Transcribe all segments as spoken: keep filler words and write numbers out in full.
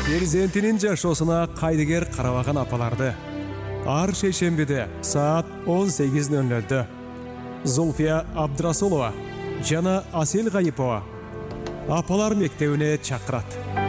перзентинин жашоосуна кайдыгер карабаган апаларды ар шейшембиде саат он сегиз ноль нольдө Зульфия Абдрасулова жана Асел Гайипова апалар мектебине чакырат.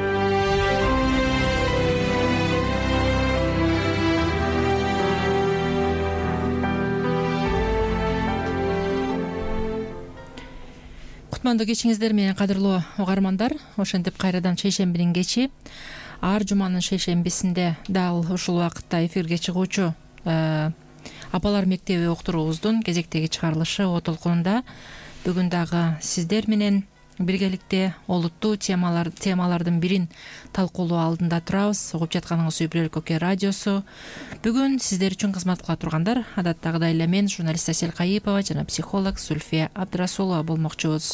Кутмандуу кечиңиздер менен кадырлуу угармандар. Ошентип кайрадан шейшембинин кечи ар жуманын шейшембисинде дал ушул убакытта эфирге чыгуучу апалар мектеби уктуруубуздун кезектеги чыгарылышы о толкунунда бүгүн дагы сиздер менен биргеликте олуттуу темалар темалардын бирин талкуулоо алдында турабыз. Угуп жатканыңыз Үй Бүлөлүк Оке радиосу. Бүгүн сиздер үчүн кызмат кыла тургандар адаттагыдай эле мен, журналист Асел Гайипова жана психолог Зульфия Абдрасулова болмокчубуз.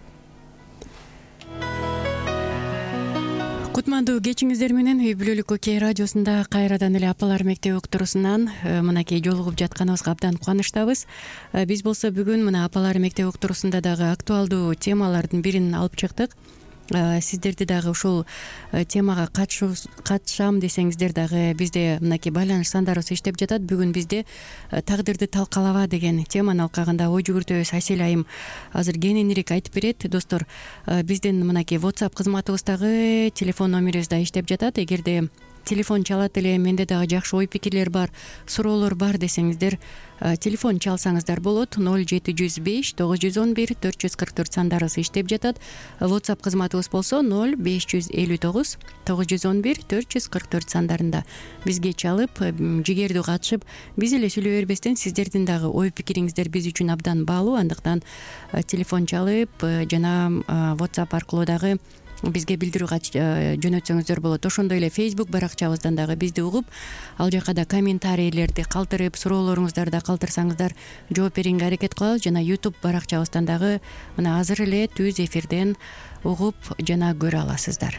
Кутмандуу кечиңиздер менен Үй Бүлөлүк Оке радиосунда кайрадан эле апалар мектеби уктуруусунан мынакей жолугуп жатканыбызга абдан кубанычтабыз. Биз болсо бүгүн мына апалар мектеби уктуруусунда дагы актуалдуу темалардын бирин алып чыктык. Сиздерди дагы ушул темага катышам десеңиздер дагы бизде мынакей байланыш сандарыбыз иштеп жатат. Бүгүн бизде тагдырды талкалаба деген теманы алкаганда ой жүгүртөбүз Асель айым азыр кененирээк айтып берет. Достор, биздин мынакей WhatsApp кызматыбыздагы телефон номерибиз да иштеп жатат. Эгерде телефон чалат эле, менде дагы жакшы ой пикирлер бар, суроолор бар десеңиздер, телефон чалсаңыздар болот. ноль жети жүз беш тогуз жүз он бир төрт жүз кырк төрт сандарыбыз иштеп жатат. WhatsApp кызматыбыз болсо ноль беш жүз элүү тогуз тогуз жүз он бир төрт жүз кырк төрт сандарында бизге чалып, жигердүү катышып, биз эле сүйлөй бербестен сиздердин дагы ой пикириңиздер биз үчүн абдан баалуу. Андыктан телефон чалып жана WhatsApp аркылуу дагы бизге билдирүү жөнөтсөңүздөр болот. Ошондой эле Facebook баракчабыздан дагы бизди угуп, ал жака да комментарийлерди калтырып, суроолоруңуздарды калтырсаңыздар жооп берүүгө аракет кылабыз. Жана YouTube баракчабыздан дагы мына азыр эле түз эфирден угуп жана көрө аласыздар.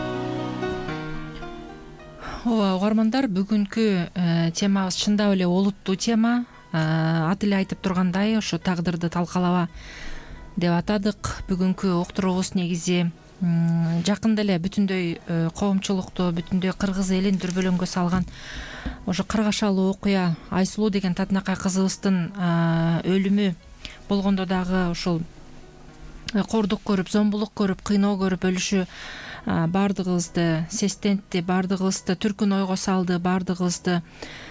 Ооба, угармандар, бүгүнкү темабыз чындап эле олуттуу тема. Аты эле айтып тургандай, ошо тагдырды талкалаба деп атадык. Бүгүнкү уктуруубуз негизи жакында эле бүтүндөй коомчулукту, бүтүндөй кыргыз элин дүрбөлөңгө салган ошо каргашалуу окуя Айсулуу деген татынакай кызыбыздын өлүмү болгондо дагы ушул кордук көрүп, зомбулук көрүп, кыйноо көрүп өлүшү баардыгыбызды сестентти, баардыгыбызды түркүн ойго салды, баардыгыбызды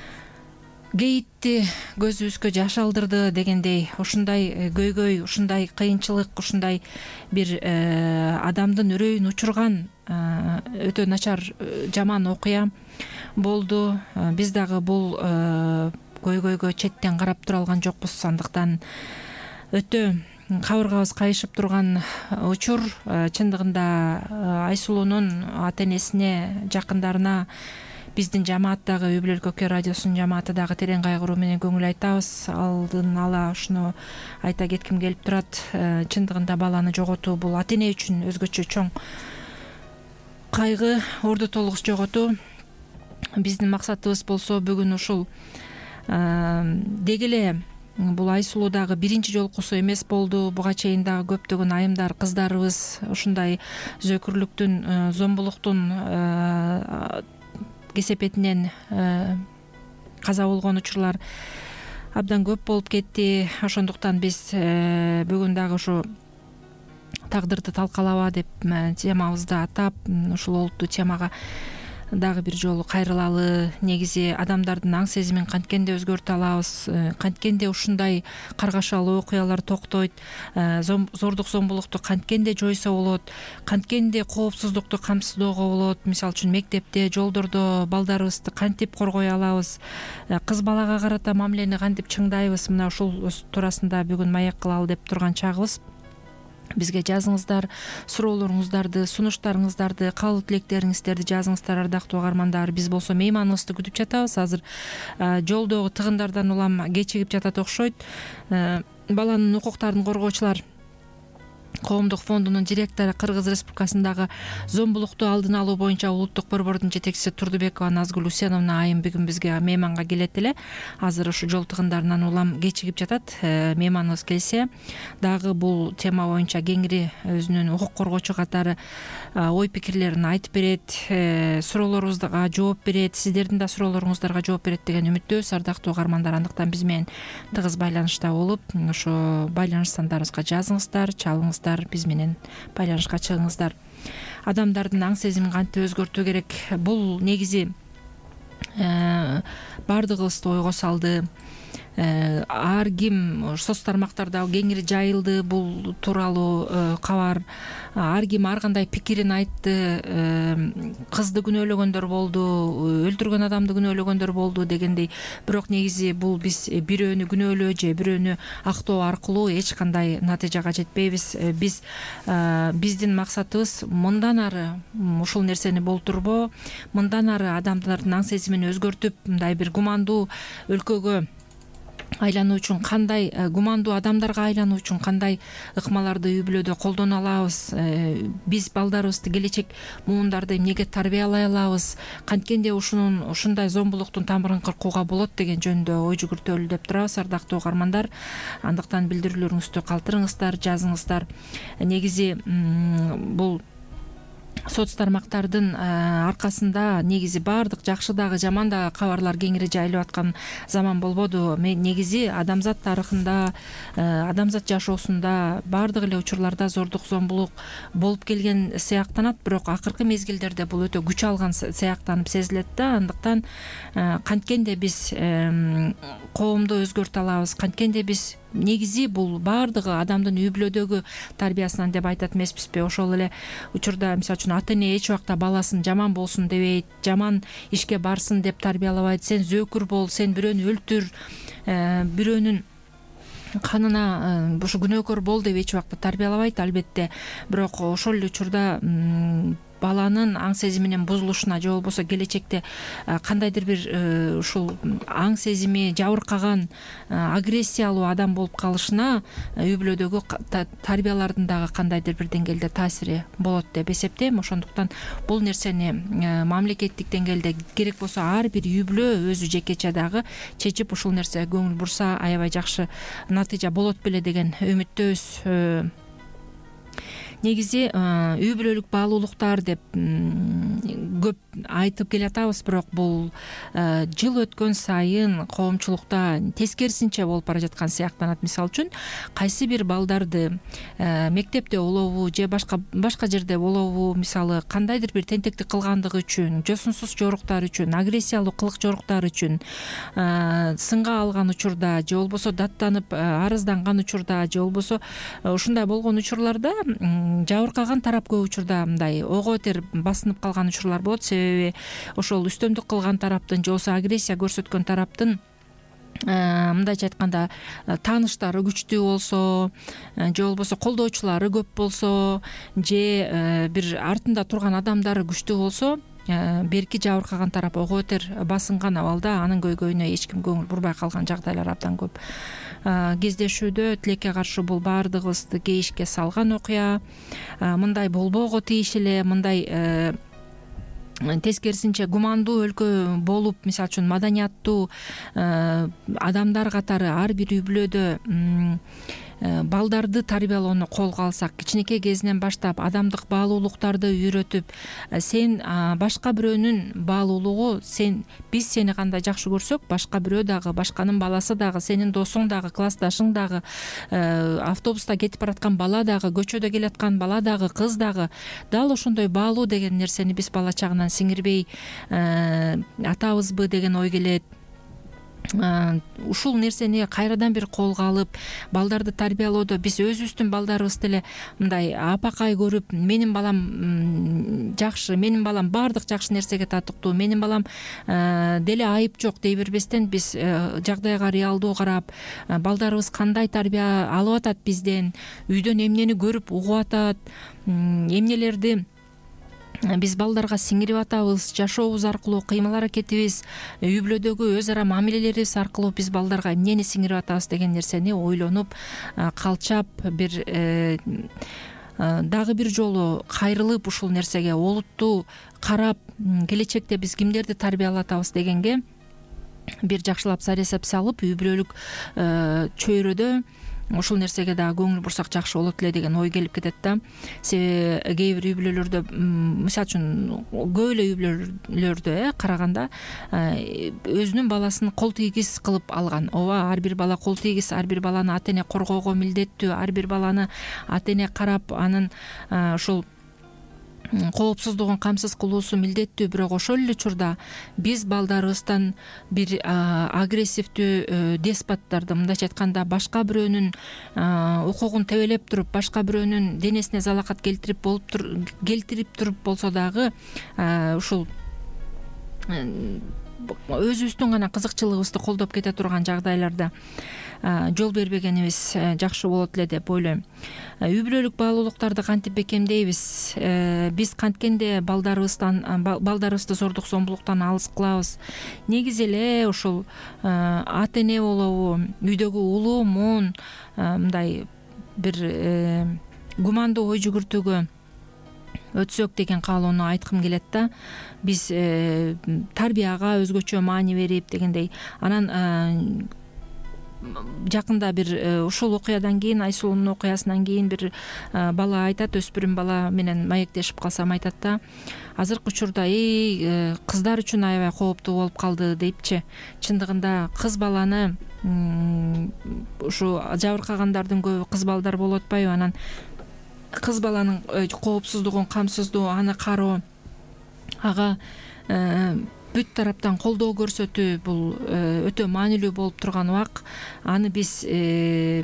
кейитти, көзүбүзгө жаш алдырды дегендей, ушундай көйгөй, ушундай кыйынчылык, ушундай бир адамдын үрөйүн учурган өтө начар, жаман окуя болду. Биз дагы бул көйгөйгө четтен карап тура алган жокпуз. Андыктан өтө кабыргабыз кайышып турган учур. Чындыгында Айсулуунун ата энесине, жакындарына биздин жамааттагы Үй Бүлөлүк Оке радиосунун жамааты дагы терең кайгыруу менен көңүл айтабыз. Алдын ала ушуну айта кетким келип турат. Чындыгында баланы жоготуу бул ата эне үчүн өзгөчө чоң кайгы, орду толугус жоготуу. Биздин максатыбыз болсо бүгүн ушул деги эле бул Айсулуу дагы биринчи жолкусу эмес болду. Буга чейин дагы көптөгөн айымдар, кыздарыбыз ушундай зөөкүрлүктүн, зомбулуктун кесепетинен каза болгон учурлар абдан көп болуп кетти. Ошондуктан биз бүгүн дагы ушу тагдырды талкалаба деп темабызды атап, ушул олуттуу темага дагы бир жолу кайрылалы. Негизи адамдардын аң сезимин канткенде өзгөртө алабыз, канткенде ушундай каргашалуу окуялар токтойт, зордук зомбулукту канткенде жойсо болот, канткенде коопсуздукту камсыздоого болот. Мисалы үчүн мектепте, жолдордо балдарыбызды кантип коргой алабыз, кыз балага карата мамилени кантип чыңдайбыз, мына ушул туурасында бүгүн маек кылалы деп турган чагыбыз. Бизге жазыңыздар, суроолоруңуздарды, сунуштарыңыздарды, каалоо тилектериңиздерди жазыңыздар, ардактуу угармандар. Биз болсо мейманыбызды күтүп жатабыз. Азыр жолдогу тыгындардан улам кечигип жатат окшойт. Баланын укуктарын коргоочулар коомдук фондунун директору, Кыргыз Республикасындагы зомбулукту алдын алуу боюнча улуттук борбордун жетекчиси Турдубекова Назгүл Усеновна айым бүгүн бизге мейманга келет эле. Азыр ушу жол тыгындарынан улам кечигип жатат. Мейманыбыз келсе дагы бул тема боюнча кеңири өзүнүн укук коргоочу катары ой пикирлерин айтып берет, суроолорубузга жооп берет, сиздердин да суроолоруңуздарга жооп берет деген үмүттөбүз. Ардактуу угармандар, андыктан биз менен тыгыз байланышта болуп, ошо байланыш сандарыбызга жазыңыздар, чалыңыздар, биз менен байланышка чыгыңыздар. Адамдардын аң сезимин кантип өзгөртүү керек? Бул негизи баардыгыбызды ойго салды. Ар ким соц тармактарда кеңири жайылды бул тууралуу кабар. Ар ким ар кандай пикирин айтты. Кызды күнөөлөгөндөр болду, өлтүргөн адамды күнөөлөгөндөр болду дегендей. Бирок негизи бул биз бирөөнү күнөөлөө же бирөөнү актоо аркылуу эч кандай натыйжага жетпейбиз. Биз биздин максатыбыз мындан ары ушул нерсени болтурбоо, мындан ары адамдардын аң сезимин өзгөртүп, мындай бир гумандуу өлкөгө айлануу үчүн кандай, гумандуу адамдарга айлануу үчүн кандай ыкмаларды үй бүлөдө колдоно алабыз, биз балдарыбызды, келечек муундарды эмнеге тарбиялай алабыз, канткенде ушунун ушундай зомбулуктун тамырын кыркууга болот деген жөнүндө ой жүгүртөлү деп турабыз. Ардактуу угармандар, андыктан билдирүүлөрүңүздү калтырыңыздар, жазыңыздар. Негизи бул соц тармактардын аркасында негизи баардык жакшы дагы жаман дагы кабарлар кеңири жайылып аткан заман болбоду. Негизи адамзат тарыхында, адамзат жашоосунда баардык эле учурларда зордук, зомбулук болуп келген сыяктанат, бирок акыркы мезгилдерде бул өтө күч алган сыяктанып сезилет да. Андыктан канткенде биз коомду өзгөртө алабыз, канткенде биз негизи бул баардыгы адамдын үй бүлөдөгү тарбиясынан деп айтат эмеспизби? Ошол эле учурда мисалы үчүн ата эне эч убакта баласын жаман болсун дебейт, жаман ишке барсын деп тарбиялабайт. Сен зөөкүр бол, сен бирөөнү өлтүр, бирөөнүн канына ушу күнөөкөр бол деп эч убакта тарбиялабайт албетте. Бирок ошол эле учурда баланын аң сезиминин бузулушуна же болбосо келечекте кандайдыр бир ушул аң сезими жабыркаган, агрессиялуу адам болуп калышына үй бүлөдөгү тарбиялардын дагы кандайдыр бир деңгээлде таасири болот деп эсептейм. Ошондуктан бул нерсени мамлекеттик деңгээлде керек болсо ар бир үй бүлө өзү жекече дагы чечип ушул нерсеге көңүл бурса аябай жакшы натыйжа болот беле деген үмүттөбүз. Негизи үй бүлөлүк баалуулуктар деп көп айтып келатабыз, бирок бул жыл өткөн сайын коомчулукта тескерисинче болуп бара жаткан сыяктанат. Мисалы үчүн кайсы бир балдарды мектепте болобу же башка башка жерде болобу, мисалы кандайдыр бир тентектик кылгандыгы үчүн, жосунсуз жоруктар үчүн, агрессиялуу кылык жоруктар үчүн сынга алган учурда же болбосо даттанып арызданган учурда же болбосо ушундай болгон учурларда жабыркаган тарап көп учурда мындай ого бетер басынып калган учурлар болот. Себеби ошол үстөмдүк кылган тараптын же болбосо агрессия көрсөткөн тараптын мындайча айтканда тааныштары күчтүү болсо же болбосо колдоочулары көп болсо же бир артында турган адамдары күчтүү болсо берки жабыркаган тарап ого бетер басынган абалда анын көйгөйүнө эч ким көңүл бурбай калган жагдайлар абдан көп. Кездешүүдө тилекке каршы бул баардыгыбызды кейишке салган окуя. Мындай болбоого тийиш эле, мындай тескерисинче гумандуу өлкө болуп, мисалы үчүн маданияттуу адамдар катары ар бир үй бүлөдө балдарды тарбиялоону колго алсак, кичинекей кезинен баштап адамдык баалуулуктарды үйрөтүп, сен башка бирөөнүн баалуулугу, сен биз сени кандай жакшы көрсөк, башка бирөө дагы, башканын баласы дагы, сенин досуң дагы, классташың дагы, автобуста кетип бараткан бала дагы, көчөдө келаткан бала дагы, кыз дагы дал ошондой баалуу деген нерсени биз бала чагынан сиңирбей атабызбы деген ой келет. Ушул нерсени кайрадан бир колго алып, балдарды тарбиялоодо биз өзүбүздүн балдарыбызды эле мындай апакай көрүп, менин балам жакшы, менин балам баардык жакшы нерсеге татыктуу, менин балам деле айып жок дей бербестен, биз жагдайга реалдуу карап, балдарыбыз кандай тарбия алып атат бизден, үйдөн эмнени көрүп угуп атат, эмнелерди биз балдарга сиңирип атабыз, жашообуз аркылуу, кыймыл аракетибиз, үй бүлөдөгү өз ара мамилелерибиз аркылуу биз балдарга эмнени сиңирип атабыз деген нерсени ойлонуп, калчап, бир дагы бир жолу кайрылып ушул нерсеге олуттуу карап, келечекте биз кимдерди тарбиялап атабыз дегенге бир жакшылап саресеп салып, үй бүлөлүк чөйрөдө ушул нерсеге дагы көңүл бурсак жакшы болот эле деген ой келип кетет да. Себеби кээ бир үй бүлөлөрдө, мисалы үчүн көп эле үй бүлөлөрдө э караганда өзүнүн баласын кол тийгиз кылып алган. Ооба, ар бир бала кол тийгиз, ар бир баланы ата эне коргоого милдеттүү, ар бир баланы ата эне карап, анын ушул коопсуздугун камсыз кылуусу милдеттүү. Бирок ошол эле учурда биз балдарыбыздан бир агрессивдүү деспоттарды, мындайча айтканда, башка бирөөнүн укугун тебелеп туруп, башка бирөөнүн денесине залакат келтирип болуп келтирип туруп болсо дагы ушул өзүбүздүн гана кызыкчылыгыбызды колдоп кете турган жагдайларда жол бербегенибиз жакшы болот эле деп ойлойм. Үй бүлөлүк баалуулуктарды кантип бекемдейбиз? Биз канткенде балдарыбыздан балдарыбызды зордук зомбулуктан алыс кылабыз. Негизи эле ушул ата эне болобу, үйдөгү улуу муун мындай бир гумандуу ой жүгүртүүгө өтсөк деген каалоону айткым келет да. Биз тарбияга өзгөчө маани берип дегендей, анан жакында бир ушул окуядан кийин, Айсулуунун окуясынан кийин бир бала айтат, өспүрүм бала менен маектешип калсам айтат да, азыркы учурда эй кыздар үчүн аябай кооптуу болуп калды дейипчи. Чындыгында кыз баланы ушу жабыркагандардын көбү кыз балдар болуп атпайбы? Анан кыз баланын коопсуздугун камсыздоо, аны кароо, ага бүт тараптан колдоо көрсөтүү, бул өтө маанилүү болуп турган убак. Аны биз үй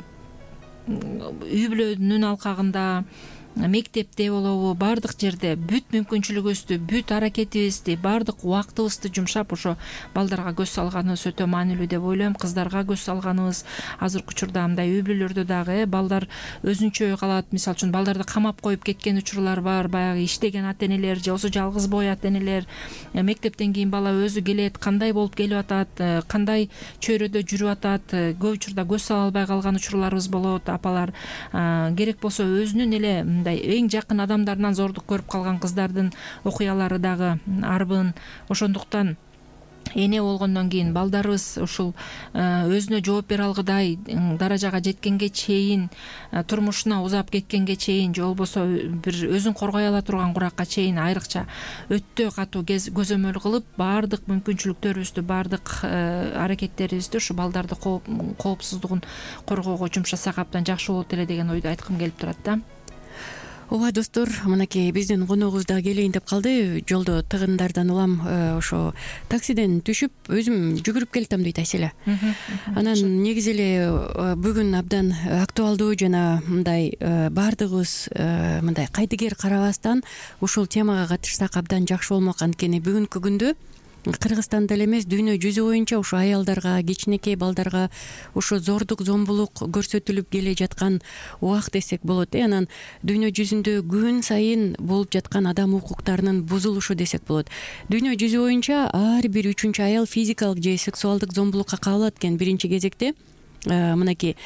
бүлөнүн алкагында, мектепте болобу, баардык жерде бүт мүмкүнчүлүгүбүздү, бүт аракетибизди, баардык убактыбызды жумшап ошо балдарга көз салганыбыз өтө маанилүү деп ойлойм. Кыздарга көз салганыбыз азыркы учурда мындай үй бүлөлөрдө дагы балдар өзүнчө калат. Мисалы үчүн балдарды камап коюп кеткен учурлар бар. Баягы иштеген ата энелер же болбосо жалгыз бой ата энелер, мектептен кийин бала өзү келет, кандай болуп келип атат, кандай чөйрөдө жүрүп атат, көп учурда көз сала албай калган учурларыбыз болот. Апалар керек болсо өзүнүн эле эң жакын адамдарынан зордук көрүп калган кыздардын окуялары дагы арбын. Ошондуктан эне болгондон кийин балдарыбыз ушул өзүнө жооп бере алгыдай даражага жеткенге чейин, турмушуна узап кеткенге чейин, же болбосо бир өзүн коргой ала турган куракка чейин айрыкча өтө катуу көзөмөл кылып, баардык мүмкүнчүлүктөрүбүздү, баардык аракеттерибизди ушу балдарды коопсуздугун коргоого жумшасак абдан жакшы болот эле деген ойду айткым келип турат да. Ооба достор, мынакей биздин коногубуз да келейин деп калды. Жолдо тыгындардан улам ошо таксиден түшүп өзүм жүгүрүп келатам дейт Айселе. Анан негизи эле бүгүн абдан актуалдуу жана мындай баардыгыбыз мындай кайдыгер карабастан ушул темага катышсак абдан жакшы болмок. Анткени бүгүнкү күндө Кыргызстанда эле эмес, дүйнө жүзү боюнча ушу аялдарга, кичинекей балдарга ушу зордук, зомбулук көрсөтүлүп келе жаткан убак десек болот. Э анан дүйнө жүзүндө күн сайын болуп жаткан адам укуктарынын бузулушу десек болот. Дүйнө жүзү боюнча ар бир үчүнчү аял физикалык же сексуалдык зомбулукка кабылат экен. Биринчи кезекте мынакей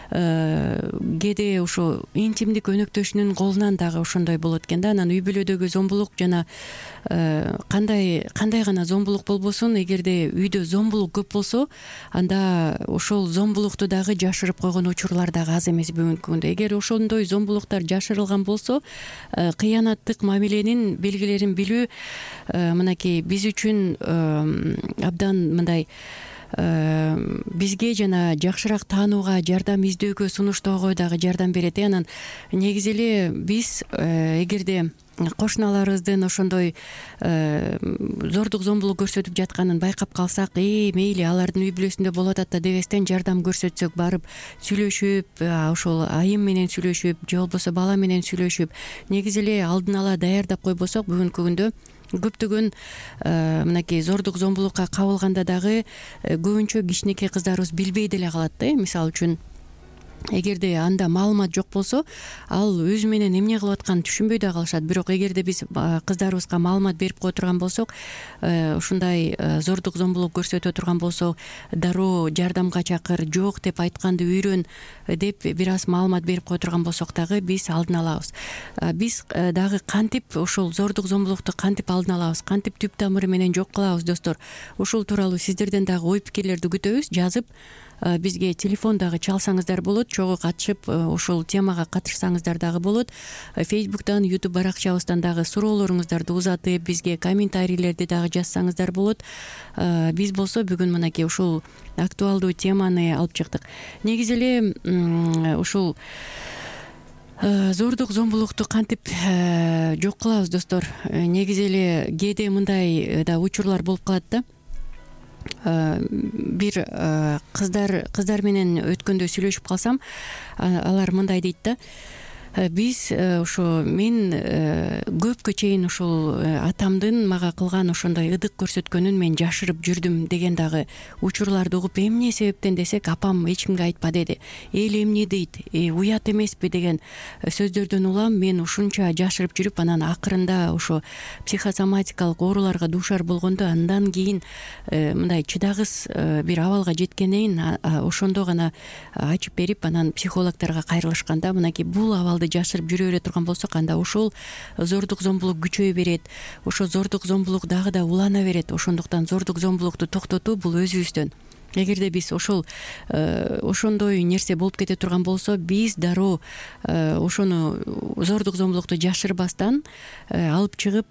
кээде ушу интимдик өнөктөшүнүн колунан дагы ошондой болот экен да. Анан үй бүлөдөгү зомбулук жана кандай кандай гана зомбулук болбосун, эгерде үйдө зомбулук көп болсо, анда ошол зомбулукту дагы жашырып койгон учурлар дагы аз эмес бүгүнкү күндө. Эгер ошондой зомбулуктар жашырылган болсо, кыянаттык мамиленин белгилерин билүү мынакей биз үчүн абдан мындай бизге жана жакшыраак таанууга, жардам издөөгө, сунуштоого дагы жардам берет. Анан негизи эле биз эгерде кошуналарыбыздын ошондой зордук, зомбулук көрсөтүп жатканын байкап калсак, э мейли алардын үй бүлөсүндө болуп атат да дебестен жардам көрсөтсөк, барып сүйлөшүп, ошол айым менен сүйлөшүп, же болбосо бала менен сүйлөшүп, негизи эле алдын ала даярдап койбосок, бүгүнкү күндө көптөгөн мынакей зордук, зомбулукка кабылганда дагы көбүнчө кичинекей кыздарыбыз билбей деле калат да. Мисалы үчүн эгерде анда маалымат жок болсо ал өзү менен эмне кылып атканын түшүнбөй да калышат. Бирок эгерде биз кыздарыбызга маалымат берип кое турган болсок, ушундай зордук зомбулук көрсөтө турган болсо дароо жардамга чакыр, жок деп айтканды үйрөн деп бир аз маалымат берип кое турган болсок дагы биз алдын алабыз. Биз дагы кантип ушул зордук зомбулукту кантип алдын алабыз, кантип түп тамыры менен жок кылабыз достор. Ушул тууралуу сиздерден дагы ой пикирлерди күтөбүз. Жазып бизге телефон дагы чалсаңыздар болот, чогуу катышып ушул темага катышсаңыздар дагы болот. Фейсбуктан, YouTube баракчабыздан дагы суроолоруңуздарды узатып, бизге комментарийлерди дагы жазсаңыздар болот. Биз болсо бүгүн мынакей ушул актуалдуу теманы алып чыктык. Негизи эле ушул зордук зомбулукту кантип жок кылабыз достор. Негизи эле кээде мындай да учурлар болуп калат да. Бир кыздар кыздар менен өткөндө сүйлөшүп калсам, алар мындай дейт да: биз ошо мен көпкө чейин ушул атамдын мага кылган ошондой ыдык көрсөткөнүн мен жашырып жүрдүм деген дагы учурларды угуп, эмне себептен десек, апам эч кимге айтпа деди, эл эмне дейт, уят эмеспи деген сөздөрдөн улам мен ушунча жашырып жүрүп, анан акырында ошо психосоматикалык ооруларга дуушар болгондо, андан кийин мындай чыдагыс бир абалга жеткенден кийин ошондо гана ачып берип, анан психологдорго кайрылышканда, мынакей бул абалды жашырып жүрө бере турган болсок, анда ошол зордук зомбулук күчөйө берет, ошо зордук зомбулук дагы да улана берет. Ошондуктан зордук зомбулукту токтотуу бул өзүбүздөн. Эгерде биз ошол ошондой нерсе болуп кете турган болсо, биз дароо ошону зордук зомбулукту жашырбастан алып чыгып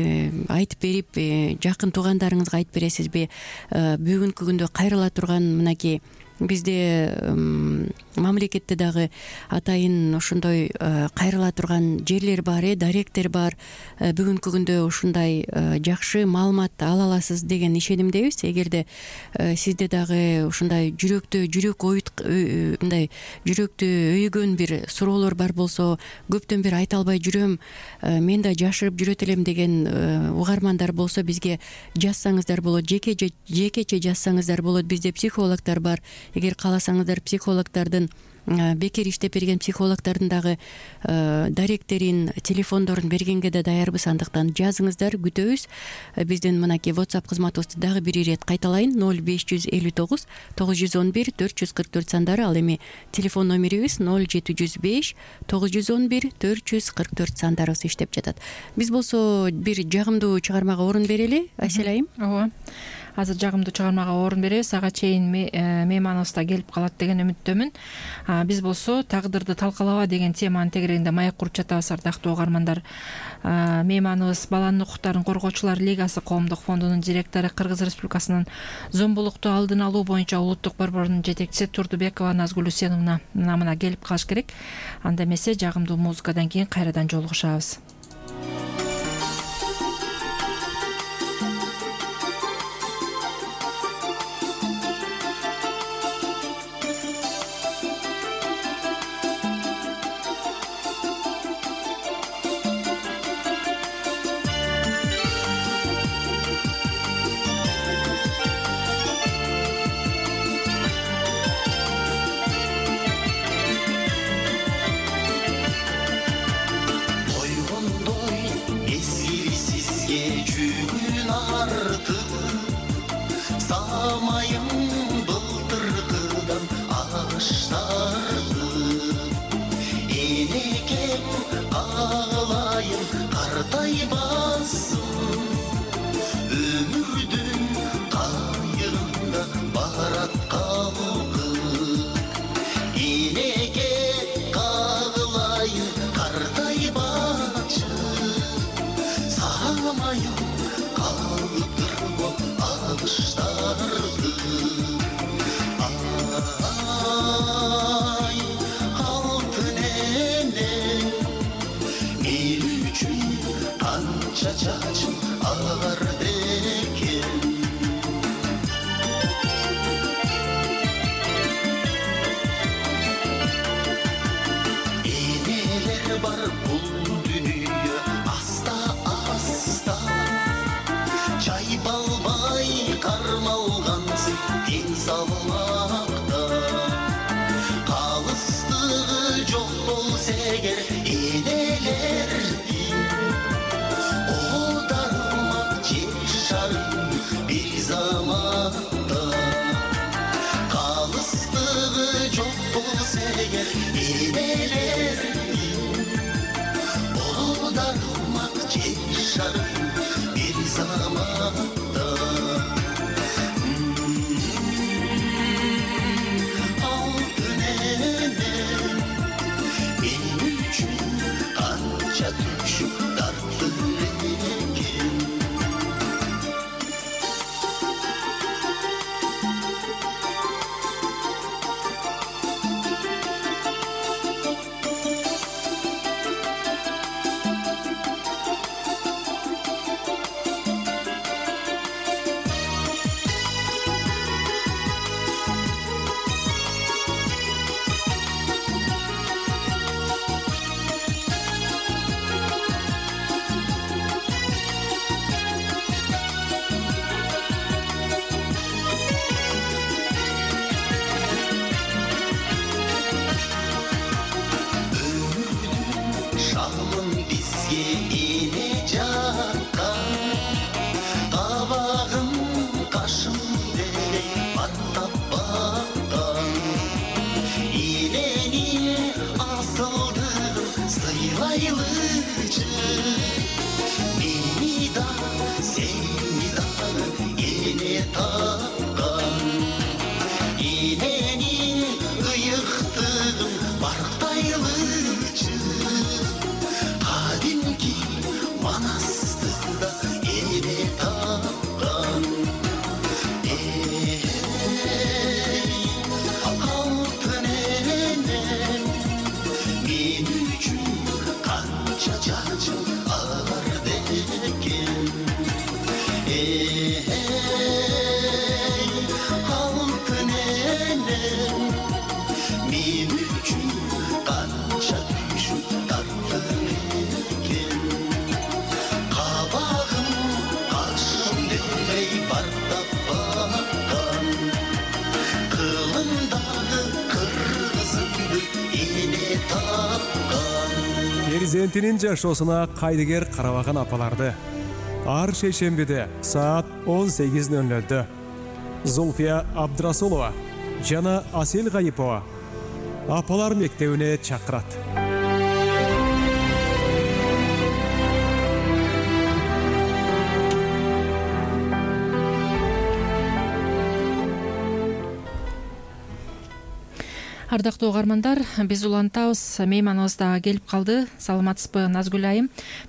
айтып берип, жакын туугандарыңызга айтып бересизби? Бүгүнкү күндө кайрыла турган мынакей бизде мамлекетте дагы атайын ошондой кайрыла турган жерлер бар, даректер бар. Бүгүнкү күндө ушундай жакшы маалымат ала аласыз деген ишенимдебиз. Эгерде сизде дагы ушундай жүрөктө жүрөк оют мындай жүрөктү өйгөн бир суроолор бар болсо, көптөн бери айта албай жүрөм, мен да жашырып жүрөт элем деген угармандар болсо, бизге жазсаңыздар болот, жеке жекече жазсаңыздар болот. Бизде психологдор бар. Эгер кааласаңыздар, психологдордун бекер иштеп берген психологдордун дагы даректерин, телефондорун бергенге да даярбыз. Андыктан жазыңыздар, күтөбүз. Биздин мынакей WhatsApp кызматыбызды дагы бир ирет кайталайын: ноль беш жүз элүү тогуз тогуз жүз он бир төрт жүз кырк төрт сандары. Ал эми телефон номерибиз ноль жети жүз беш тогуз жүз он бир төрт жүз кырк төрт сандарыбыз иштеп жатат. Биз болсо бир жагымдуу чыгармага орун берели, Асель айым. Ооба. Азыр жагымдуу чыгармага орун беребиз. Ага чейин мейманыбыз да келип калат деген үмүттөмүн. Биз болсо тагдырды талкалаба деген теманын тегерегинде маек куруп жатабыз, ардактуу угармандар. Мейманыбыз Баланын укуктарын коргоочулар лигасы коомдук фондунун директору, Кыргыз Республикасынын зомбулукту алдын алуу боюнча улуттук борборунун жетекчиси Турдубекова Назгүл Үсеновна мына келип калыш керек. Анда эмесе жагымдуу музыкадан кийин кайрадан жолугушабыз. Кармалгансың ден салмакта, калыс Перзентинин жашоосуна кайдыгер карабаган апаларды ар шейшембиде саат он сегиз ноль нольдө Зульфия Абдрасулова жана Асел Гайипова апалар мектебине чакырат. Ардактуу угармандар, биз улантабыз, мейманыбыз да келип калды. Саламатсызбы, Назгүл айым?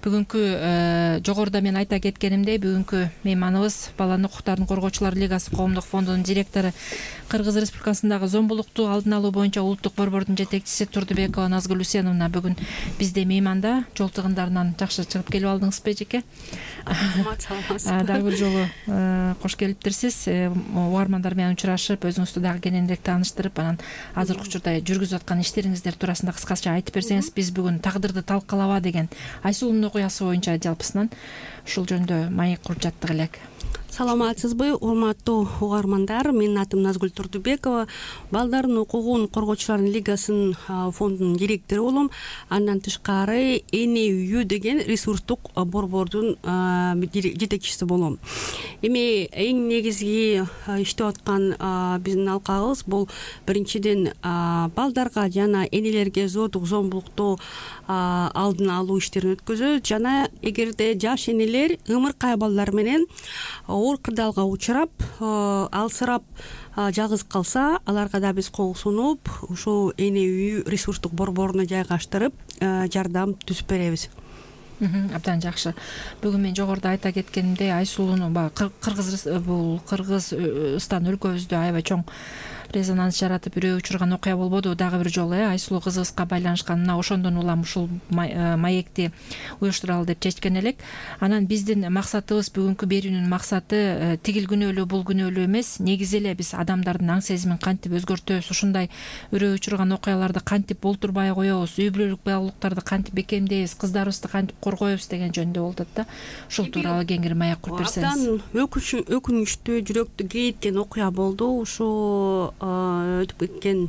Бүгүнкү жогоруда мен айта кеткенимдей, бүгүнкү мейманыбыз Баланын укуктарын коргоочулар лигасы коомдук фондунун директору, Кыргыз Республикасындагы зомбулукту алдын алуу боюнча улуттук борбордун жетекчиси Турдубекова Назгүл Усеновна бүгүн бизде мейманда. Жол тыгындарынан жакшы чыгып келип алдыңызбы, эжеке? Саламатсызбы. Дагы бир жолу кош келиптирсиз. Угармандар менен учурашып, өзүңүздү дагы кененирээк тааныштырып, анан азыркы учурда жүргүзүп аткан иштериңиздер туурасында кыскача айтып берсеңиз, биз бүгүн тагдырды талкалаба деген Айсулунун окуясы боюнча жалпысынан ушул жөнүндө маек куруп жаттык элек. Саламатсызбы, урматтуу угармандар. Менин атым Назгүл Турдубекова. Балдардын укугун коргоочулардын лигасынын фондунун директору болом. Андан тышкары Эне үйү деген ресурстук борбордун жетекчиси болом. Эми эң негизги иштеп аткан биздин алкагыбыз бул биринчиден балдарга жана энелерге зордук зомбулукту алдын алуу иштерин өткөзөт жана эгерде жаш энелер ымыркай балдар менен оор кырдаалга учурап, алсырап жалгыз калса, аларга да биз кол сунуп, ушул Эне үйү ресурстук борборуна жайгаштырып, жардам түзүп беребиз. Абдан жакшы. Бүгүн мен жогоруда айта кеткенимдей, Айсулунун Кыргыз бул Кыргызстан өлкөбүздө аябай чоң резонанс жаратып үрөө учурган окуя болбоду. Дагы бир жолу Айсулуу кызыбызга байланышкан, мына ошондон улам ушул маекти уюштуралы деп чечкен элек. Анан биздин максатыбыз, бүгүнкү берүүнүн максаты тигил күнөөлүү, бул күнөөлүү эмес. Негизи эле биз адамдардын аң сезимин кантип өзгөртөбүз, ушундай үрөө учурган окуяларды кантип болтурбай коебуз, үй бүлөлүк байлуулуктарды кантип бекемдейбиз, кыздарыбызды кантип коргойбуз деген жөнүндө болот да. Ушул тууралуу кеңири маек куруп берсеңиз. Абдан өкүнүчтүү, жүрөктү кейиткен окуя болду. Ушул өтүп кеткен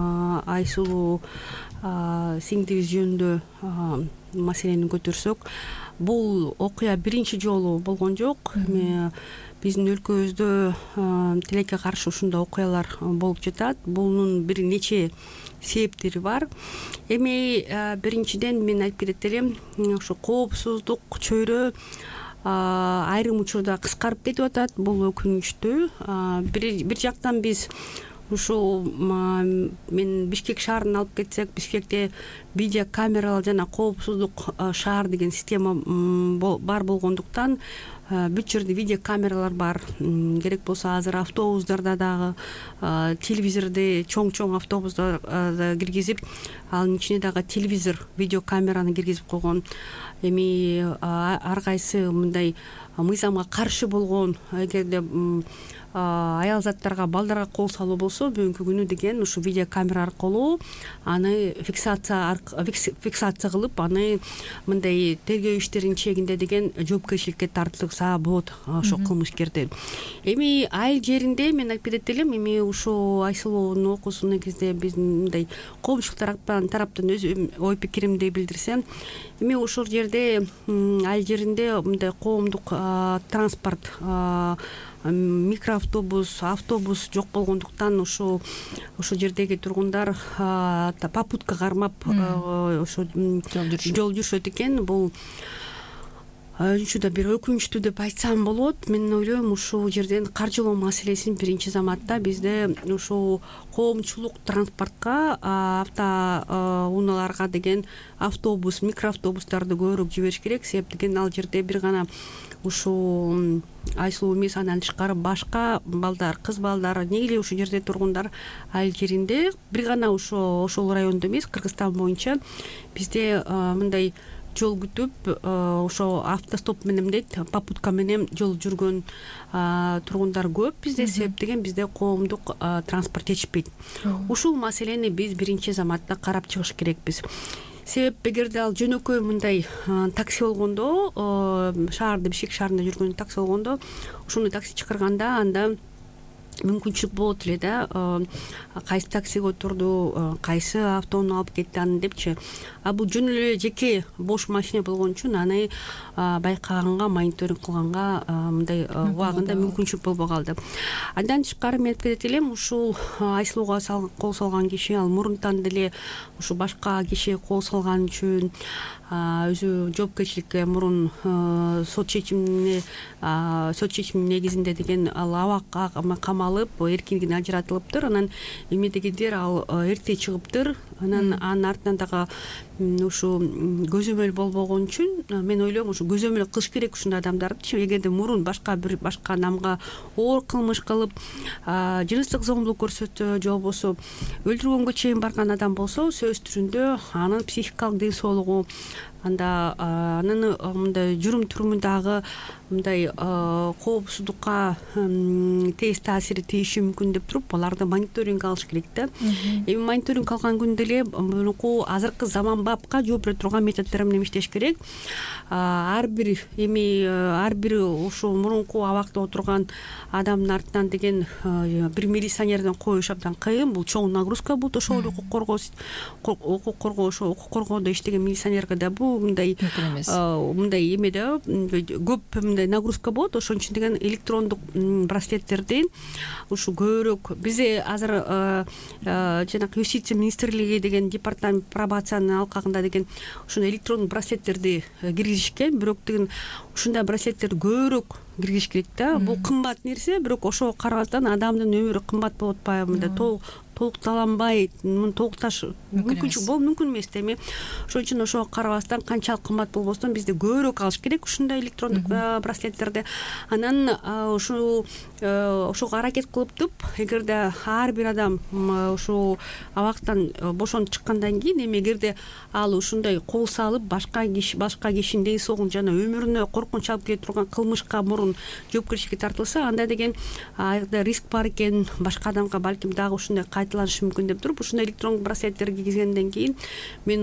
Айсулуу сиңдибиз жөнүндө маселени көтөрсөк, бул окуя биринчи жолу болгон жок. Биздин өлкөбүздө тилекке каршы ушундай окуялар болуп жатат. Бунун бир нече себептери бар. Эми биринчиден мен айтып кетет элем, ушу коопсуздук чөйрө айрым учурда кыскарып кетип атат. Бул өкүнүчтүү. Бир жактан биз ушул мен Бишкек шаарына алып кетсек, Бишкекте видео камералар жана коопсуздук шаар деген система бар болгондуктан бүт жерде видео камералар бар. Керек болсо азыр автобустарда дагы, телевизорду, чоң-чоң автобустарда киргизип, анын ичине дагы телевизор, видео камераны киргизип койгон. Эми ар кайсы мындай мыйзамга каршы болгон, эгерде аял заттарга, балдарга кол салуу болсо, бүгүнкү күнү деген ушу видео камера аркылуу аны фиксация фиксация кылып, аны мындай тергөө иштеринин чегинде деген жоопкерчиликке тартылса болот ошо кылмышкерди. Эми айыл жеринде мен айтып кетет элем, эми ушу Айсулуунун окуусу негизинде биздин мындай коомчулук тараптан өз ой пикиримди билдирсем, эми ошол жерде айыл жеринде мындай коомдук транспорт, микроавтобус, автобус жок болгондуктан ошо ошол жердеги тургундар попутка кармап ошо жол жүрүшөт экен. Бул учурда бир өкүнүчтүү деп айтсам болот. Мен ойлойм, ушул жерден каржылоо маселесин биринчи заматта бизде ушул коомчулук транспортко, авто унааларга деген автобус, микроавтобустарды көбүрөөк жибериш керек. Себеп деген ал жерде бир гана ушул Айсулуу эмес, андан тышкары башка балдар, кыз балдар, эмне эле ушул жерде тургундар айыл жеринде бир гана ошо ошол райондо эмес, Кыргызстан боюнча бизде мындай жол күтүп, ошо автостоп менен дейт, попутка менен жол жүргөн тургундар көп бизде. Себеп деген бизде коомдук транспорт жетишпейт. Ушул маселени биз биринчи заматта карап чыгыш керекпиз. Себеп эгерде ал жөнөкөй мындай такси болгондо, шаарда, Бишкек шаарында жүргөн такси болгондо, ушуну такси чакырганда анда мүмкүнчүлүк болот эле да, кайсы таксиге отурду, кайсы автоунаа алып кетти аны депчи. А бул жөн эле жеке бош машина болгон үчүн аны байкаганга, мониторинг кылганга мындай убагында мүмкүнчүлүк болбой калды. Андан тышкары мен айтып кетет элем, ушул Айсулууга кол салган киши ал мурунтан деле ушу башка киши кол салган үчүн өзү жоопкерчиликке мурун сот чечимине сот чечиминин негизинде деген ал абакка камалып, эркиндигин ажыратылыптыр. Анан эмедегидер ал эрте чыгыптыр. Анан анын артынан дагы ушу көзөмөл болбогон үчүн мен ойлойм, ушу көзөмөл кылыш керек ушундай адамдарды. Эгерде мурун башка бир башка адамга оор кылмыш кылып, жыныстык зомбулук көрсөтсө, же болбосо өлтүргөнгө чейин барган адам болсо, сөз түрүндө анын психикалык ден соолугу, анда анын мындай жүрүм турумундагы мындай коопсуздукка тез таасири тийиши мүмкүн деп туруп, аларды мониторинг алыш керек да. Эми мониторинг алган күндө эле мунуку азыркы заманбапка жооп бере турган методдор менен иштеш керек. Ар бир эми ар бир ушул мурунку абакта отурган адамдын артынан деген бир милиционерден коюш абдан кыйын. Бул чоң нагрузка болот. Ошол эле укук коргоо укук коргоо ошо укук коргоодо иштеген милиционерге да бул мындай мындай эме да көп мындай нагрузка болот. Ошон үчүн деген электрондук браслеттерди ушу көбүрөөк бизде азыр жанагы юстиция министрлиги деген департамент пробациянын алкагында деген ушундай электрондук браслеттерди киргизишкен. Бирок деген ушундай браслеттерди көбүрөөк киргизиш керек да. Бул кымбат нерсе, бирок ошого карабастан адамдын өмүрү кымбат болуп атпайбы, мындай толукталанбай, муну толукташ мүмкүнчүлүк болуп мүмкүн эмес да. Эми ошон үчүн ошого карабастан канчалык кымбат болбостон бизде көбүрөөк алыш керек ушундай электрондук браслеттерди. Анан ушул ошого аракет кылыптып, эгерде ар бир адам ушул абактан бошонуп чыккандан кийин, эми эгерде ал ушундай кол салып башка киши башка кишинин ден соолугун жана өмүрүнө коркунуч алып келе турган кылмышка мурун жоопкерчиликке тартылса, анда деген аягда риск бар экен, башка адамга балким дагы ушундай кайталанышы мүмкүн деп туруп, ушундай электрондук браслеттерди кийгизгенден кийин мен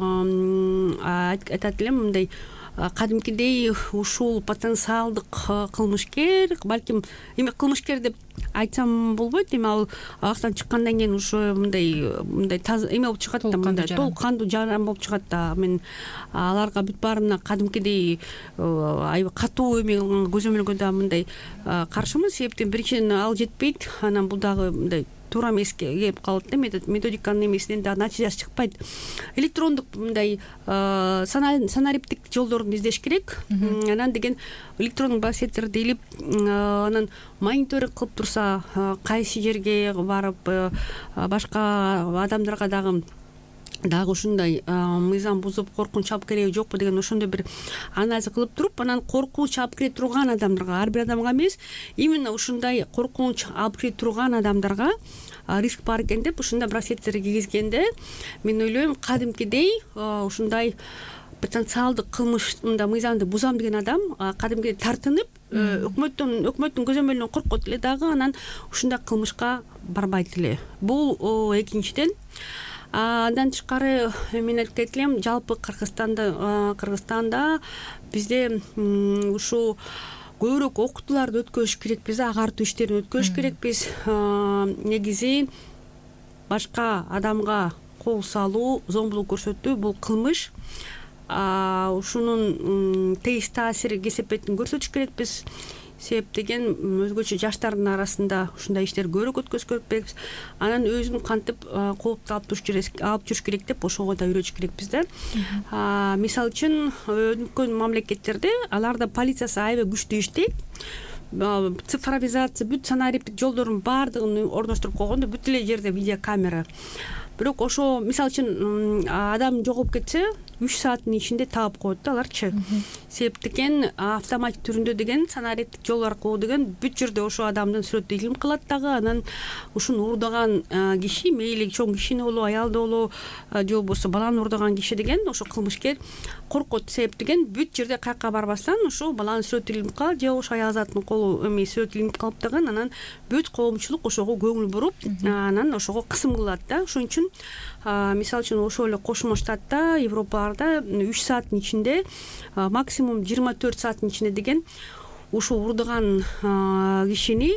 айтат элем, мындай кадимкидей ушул потенциалдык кылмышкер, балким эми кылмышкер деп айтсам болбойт, эми ал абактан чыккандан кийин ушу мындай мындай таза эме болуп чыгат да, мындай толук кандуу жаран болуп чыгат да. Мен аларга бүт баарына кадимкидей аябай катуу эме көзөмөлгө да мындай каршымын. Себептен биринчиден ал жетпейт, анан бул дагы мындай туура эмеске келип калат да, методиканын эмесинен дагы натыйжасы чыкпайт. Электрондук мындай санариптик жолдорун издеш керек. Анан деген электрондук браслеттерди илип, анан мониторинг кылып турса, кайсы жерге барып башка адамдарга дагы дагы ушундай мыйзам бузуп коркунуч алып кереби жокпу деген ошондой бир анализ кылып туруп, анан коркунуч алып кире турган адамдарга, ар бир адамга эмес, именно ушундай коркунуч алып кире турган адамдарга риск бар экен деп ушундай браслеттерди кийгизгенде, мен ойлойм кадимкидей ушундай потенциалдык кылмыш мында мыйзамды бузам деген адам кадимкидей тартынып, өкмөттөн өкмөттүн көзөмөлүнөн коркот эле дагы, анан ушундай кылмышка барбайт эле. Бул экинчиден. Андан тышкары мен айтып кетелем, жалпы Кыргызстанда Кыргызстанда бизде ушу көбүрөөк окутууларды өткөрүш керекпиз, агартуу иштерин өткөрүш керекпиз. Негизи башка адамга кол салуу, зомбулук көрсөтүү бул кылмыш. Ушунун тейис таасири кесепетин көрсөтүш керекпиз. Себеп деген өзгөчө жаштардын арасында ушундай иштерди көбүрөөк өткөзүш керекпиз. Анан өзүн кантип коопту алып жүрүш керек деп ошого да үйрөтүш керекпиз да. Мисалы үчүн өнүккөн мамлекеттерде аларда полициясы аябай күчтүү иштейт. Цифровизация, бүт санариптик жолдордун баардыгын орноштуруп койгондо бүт эле жерде видеокамера. Бирок ошо мисалы үчүн адам жоголуп кетсе, үч сааттын ичинде таап коет да аларчы. Себеп деген автомат түрүндө деген санариптик жол аркылуу деген бүт жерде ошо адамдын сүрөтү илинип калат дагы. Анан ушуну урдаган киши, мейли чоң кишини болобу, аялды болобу, же болбосо баланы урдаган киши деген ошо кылмышкер коркот. Себеп деген бүт жерде каяка барбастан ошо баланын сүрөтү илинип калат, же ошо аял заттын колу эме сүрөтү илинип калып дагы, анан бүт коомчулук ошого көңүл буруп, анан ошого кысым кылат да. Ошон үчүн мисалы үчүн ошол эле Кошмо Штатта, Европаларда үч сааттын ичинде, максимум жыйырма төрт сааттын ичинде деген ушул урдаган кишини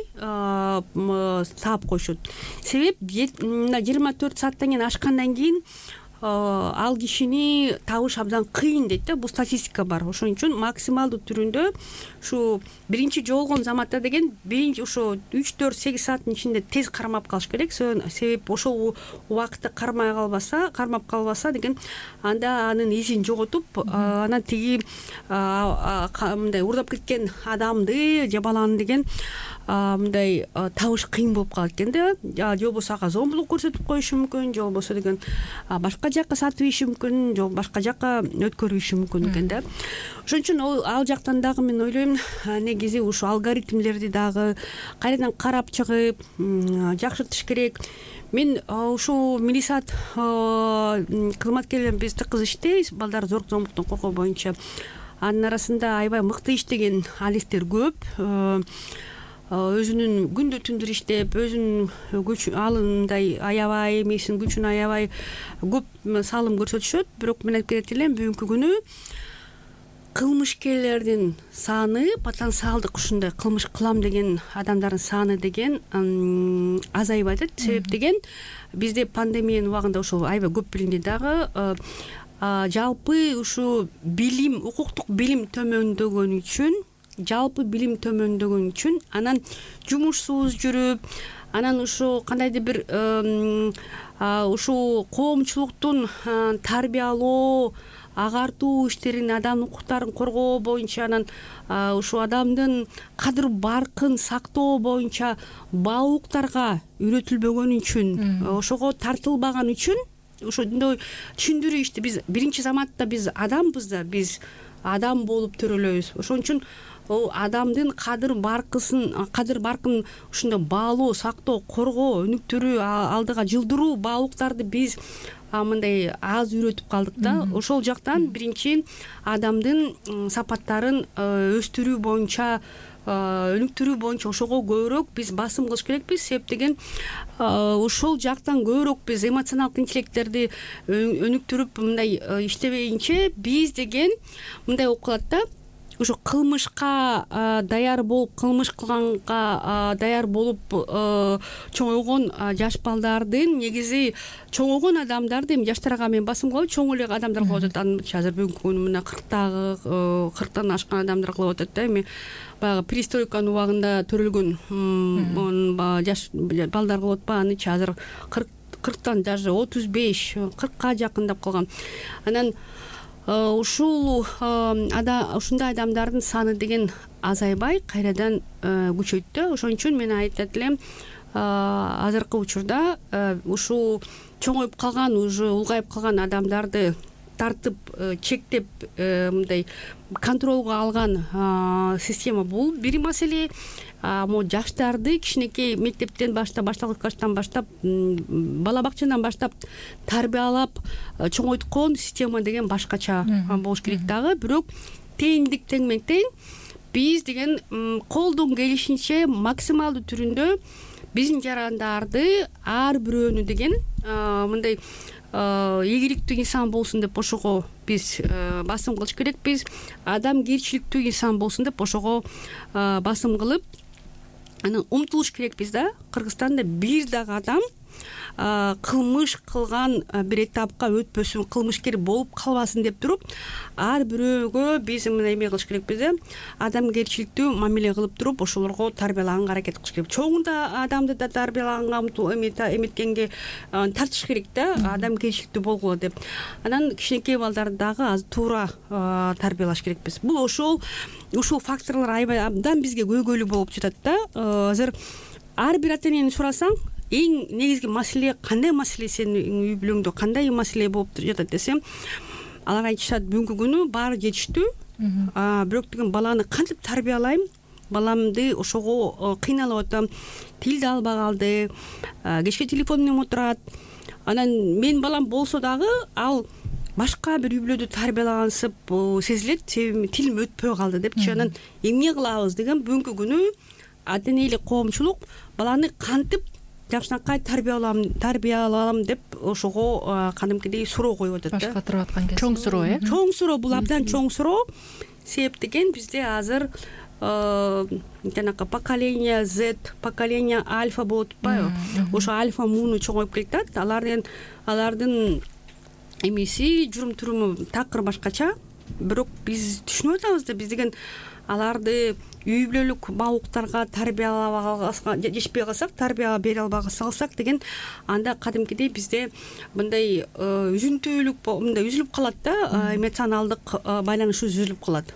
таап коюшат. Себеп жыйырма төрт сааттан кийин ашкандан кийин ал кишини табыш абдан кыйын дейт да, бул статистика бар. Ошон үчүн максималдуу түрүндө ушу биринчи жолугон заматта деген биринчи ошо үч төрт сегиз сааттын ичинде тез кармап калыш керек. Себеп ошол убакытта кармай калбаса, кармап калбаса деген анда анын изин жоготуп, анан тиги мындай урдап кеткен адамды же баланы деген мындай табыш кыйын болуп калат экен да. Же болбосо ага зомбулук көрсөтүп коюшу мүмкүн, же болбосо деген башка жакка сатып ийиши мүмкүн, же башка жакка өткөрүшү мүмкүн экен да. Ошон үчүн ал жактан дагы мен ойлойм, негизи ушу алгоритмдерди дагы кайрадан карап чыгып жакшыртыш керек. Мен ушул милисат кызматкерлерин биз тыкыз иштейбиз, балдар зорлук зомбулуктан коргоо боюнча. Анын арасында аябай мыкты иштеген адистер көп. Өзүнүн күндү түндүр иштеп, өзүнүн күч алындай аябай эмесин күчүн аябай көп салым көрсөтүшөт. Бирок мен айтып кетет элем, бүгүнкү күнү кылмышкерлердин саны, потенциалдык ушундай кылмыш кылам деген адамдардын саны деген азайып атат. Себеп деген бизде пандемиянын убагында ошол аябай көп билинди дагы. Жалпы ушу билим, укуктук билим төмөндөгөн үчүн, жалпы билим төмөндөгөн үчүн, анан жумушсуз жүрүп, анан ушу кандайдыр бир ушу коомчулуктун тарбиялоо, агартуу иштерин, адам укуктарын коргоо боюнча, анан ушу адамдын кадыр баркын сактоо боюнча баалуулуктарга үйрөтүлбөгөн үчүн, ошого тартылбаган үчүн ошондой түшүндүрүү ишти биз биринчи заматта биз адамбыз да, биз адам болуп төрөлөбүз. Ошон үчүн ол адамдын кадыр баркысын, кадыр баркын ушундай баалоо, сактоо, коргоо, өнүктүрүү, алдыга жылдыруу баалуулуктарды биз мындай аз үйрөтүп калдык да. Ошол жактан биринчи адамдын сапаттарын өстүрүү боюнча, өнүктүрүү боюнча ошого көбүрөөк биз басым кылыш керекпиз. Себеп деген ошол жактан көбүрөөк биз эмоционалдык интеллекттерди өнүктүрүп мындай иштебейинче, биз деген мындай болуп калат да. ошо кылмышка даяр болуп кылмыш кылганга даяр болуп чоңойгон жаш балдардын негизи чоңойгон адамдарды эми жаштарга мен басым кылып чоң эле адамдар кылып атат. Азыр бүгүнкү күнү мына кырктагы кырктан ашкан адамдар кылып атат да. Эми баягы перестройканын убагында төрөлгөн жаш балдар кылып атпайбы, анычы азыр кырктан даже отуз беш кыркка жакындап калган. Анан ушул ушундай адамдардын саны деген азайбай кайрадан күчөйт да. Ошон үчүн мен айтат элем, азыркы учурда ушул чоңоюп калган, уже улгайып калган адамдарды тартып чектеп мындай контролго алган система бул бир маселе. Могу жаштарды кичинекей мектептен баштап, башталгыч класстан баштап, бала бакчадан баштап тарбиялап чоңойткон система деген башкача болуш керек дагы. Бирок теңдик теңмен тең биз деген колдон келишинче максималдуу түрүндө биздин жарандарды ар бирөөнү деген мындай ийгиликтүү инсан болсун деп ошого биз басым кылыш керекпиз. Адамгерчиликтүү инсан болсун деп ошого басым кылып анан умтулуш керекпиз да. Кыргызстанда бир дагы адам кылмыш кылган бир этапка өтпөсүн, кылмышкер болуп калбасын деп туруп, ар бирөөгө биз мындай эме кылыш керекпиз да. Адамгерчиликтүү мамиле кылып туруп, ошолорго тарбиялаганга аракет кылыш керек. Чоңунда адамды да тарбиялаганга эметкенге тартыш керек да, адамгерчиликтүү болгула деп. Анан кичинекей балдарды дагы азыр туура тарбиялаш керекпиз. Бул ошол ушул факторлор аябай абдан бизге көйгөйлүү болуп жатат да. Азыр ар бир ата энени сурасаң, эң негизги маселе кандай маселе, сенин үй бүлөңдө кандай маселе болуп жатат десем, алар айтышат бүгүнкү күнү баары жетиштүү, бирок деген баланы кантип тарбиялайм, баламды ошого кыйналып атам, тилди албай калды, кечке телефон менен отурат. Анан менин балам болсо дагы ал башка бир үй бүлөдө тарбиялагансып сезилет, себеби тилим өтпөй калды депчи. Анан эмне кылабыз деген бүгүнкү күнү ата энелик коомчулук баланы кантип жакшынакай тарбиялалам деп ошого кадимкидей суроо коюп атат да. Башка туруп аткан кезде Чоң суроо, э? Чоң суроо, бул абдан чоң суроо. Себеп деген бизде азыр жанакы поколение Z, поколение альфа болуп атпайбы? Ошо альфа мууну чоңоюп келатат. Алардын алардын эмеси, журум туруму такыр башкача. Бирок биз түшүнүп атабыз да, биз деген аларды үй бүлөлүк баалуулуктарга тарбиялабай жетишпей калсак, тарбия бере албай калсак деген, анда кадимкидей бизде мындай үзүнтүүлүк, мындай үзүлүп калат да, эмоционалдык байланыш үзүлүп калат.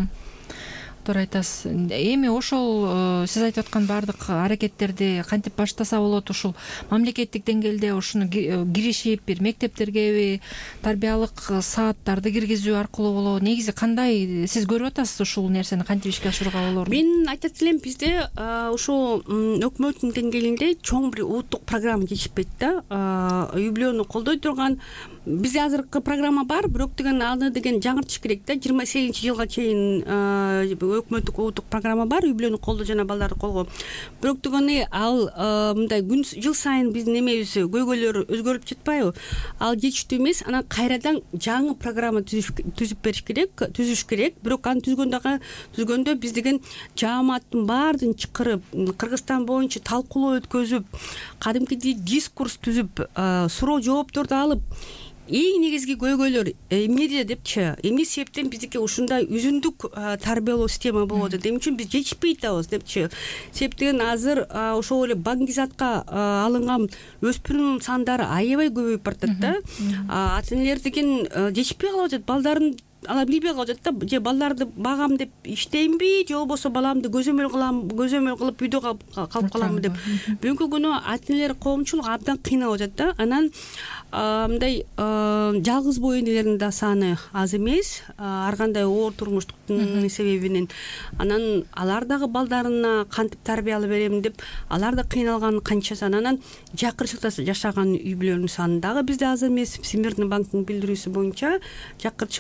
Туура айтасыз. Эми ошол сиз айтып аткан баардык аракеттерди кантип баштаса болот? Ушул мамлекеттик деңгээлде ушуну киришип, бир мектептерге тарбиялык сааттарды киргизүү аркылуу болобу? Негизи кандай сиз көрүп атасыз ушул нерсени кантип ишке ашырууга болорун? Мен айтат элем, бизде ушул өкмөттүн деңгээлинде чоң бир улуттук программа жетишпейт да. Үй бүлөнү колдой турган бизде азыркы программа бар, бирок деген аны деген жаңыртыш керек да. жыйырма сегизинчи жылга чейин өкмөттүк улуттук программа бар, үй бүлөнү колдоо жана балдарды колгоо. Бирок дегени ал мындай күн жыл сайын биздин эмебиз, көйгөйлөр өзгөрүп жатпайбы? Ал жетиштүү эмес. Анан кайрадан жаңы программа түзүп бериш керек, түзүш керек. Бирок аны түзгөндө түзгөндө биз деген жааматтын баардыгын чакырып, Кыргызстан боюнча талкуулоо өткөзүп, кадимкидей дискурс түзүп, суроо жоопторду алып, эң негизги көйгөйлөр эмнеде депчи, эмне себептен биздики ушундай үзүндүк тарбиялоо система болуп атат, эмне үчүн биз жетишпей атабыз депчи. Себеп деген азыр ошол эле баңгизатка алынган өспүрүм сандары аябай көбөйүп баратат да. Ата энелер деген жетишпей калып атат, балдарын ала билбей калып атат да, же балдарды багам деп иштеймби, же болбосо баламды көзөмөл кылам, көзөмөл кылып үйдө калып каламбы деп. Бүгүнкү күнү ата энелер коомчулук абдан кыйналып атат да. Анан мындай жалгыз боо энелердин да саны аз эмес, ар кандай оор турмуштуктун себебинен. Анан алар дагы балдарына кантип тарбиялап берем деп, алар да кыйналган канчасы. Анан жакырчылыкта жашаган үй бүлөлөрдүн саны дагы бизде аз эмес. Всемирный банктын билдирүүсү боюнча жакырчылык эми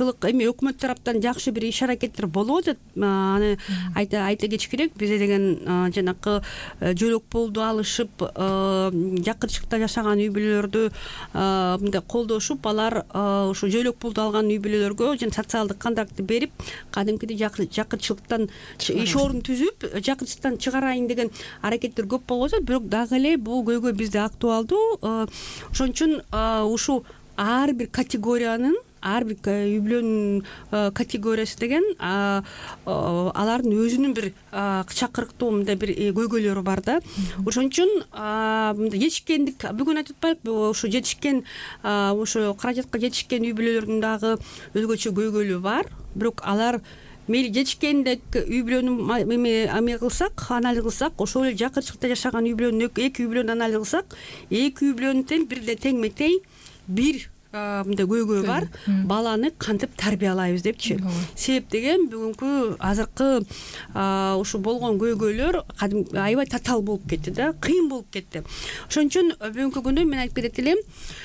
өкмөт тараптан жакшы бир иш аракеттер болуп атат. Аны айта айта кетиш керек. Бизде деген жанакы жөлөк пулду алышып, жакынчылыкта жашаган үй бүлөлөрдү мындай колдошуп, алар ошо жөлөк пулду алган үй бүлөлөргө жана социалдык контрактты берип, кадимкидей жакынчылыктан иш орун түзүп, жакынчылыктан чыгарайын деген аракеттер көп болуп атат. Бирок дагы эле бул көйгөй бизде актуалдуу. Ошон үчүн ушул ар бир категориянын, ар бир үй бүлөнүн категориясы деген алардын өзүнүн бир чакырыктуу мындай бир көйгөйлөрү бар да. Ошон үчүн мындай жетишкендик бүгүн айтып атпайбы, ошо жетишкен ошо каражатка жетишкен үй бүлөлөрдүн дагы өзгөчө көйгөйлү бар. Бирок алар мейли жетишкендик үй бүлөнү эме кылсак, анализ кылсак, ошол эле жакынчылыкта жашаган үй бүлөнүн эки үй бүлөнүн анализ кылсак, эки үй бүлөнүн тең бирде теңме тең бир мындай көйгөй бар. Баланы кантип тарбиялайбыз депчи. Себеп деген бүгүнкү азыркы ушу болгон көйгөйлөр аябай татаал болуп кетти да, кыйын болуп кетти. Ошон үчүн бүгүнкү күнү мен айтып кетет элем,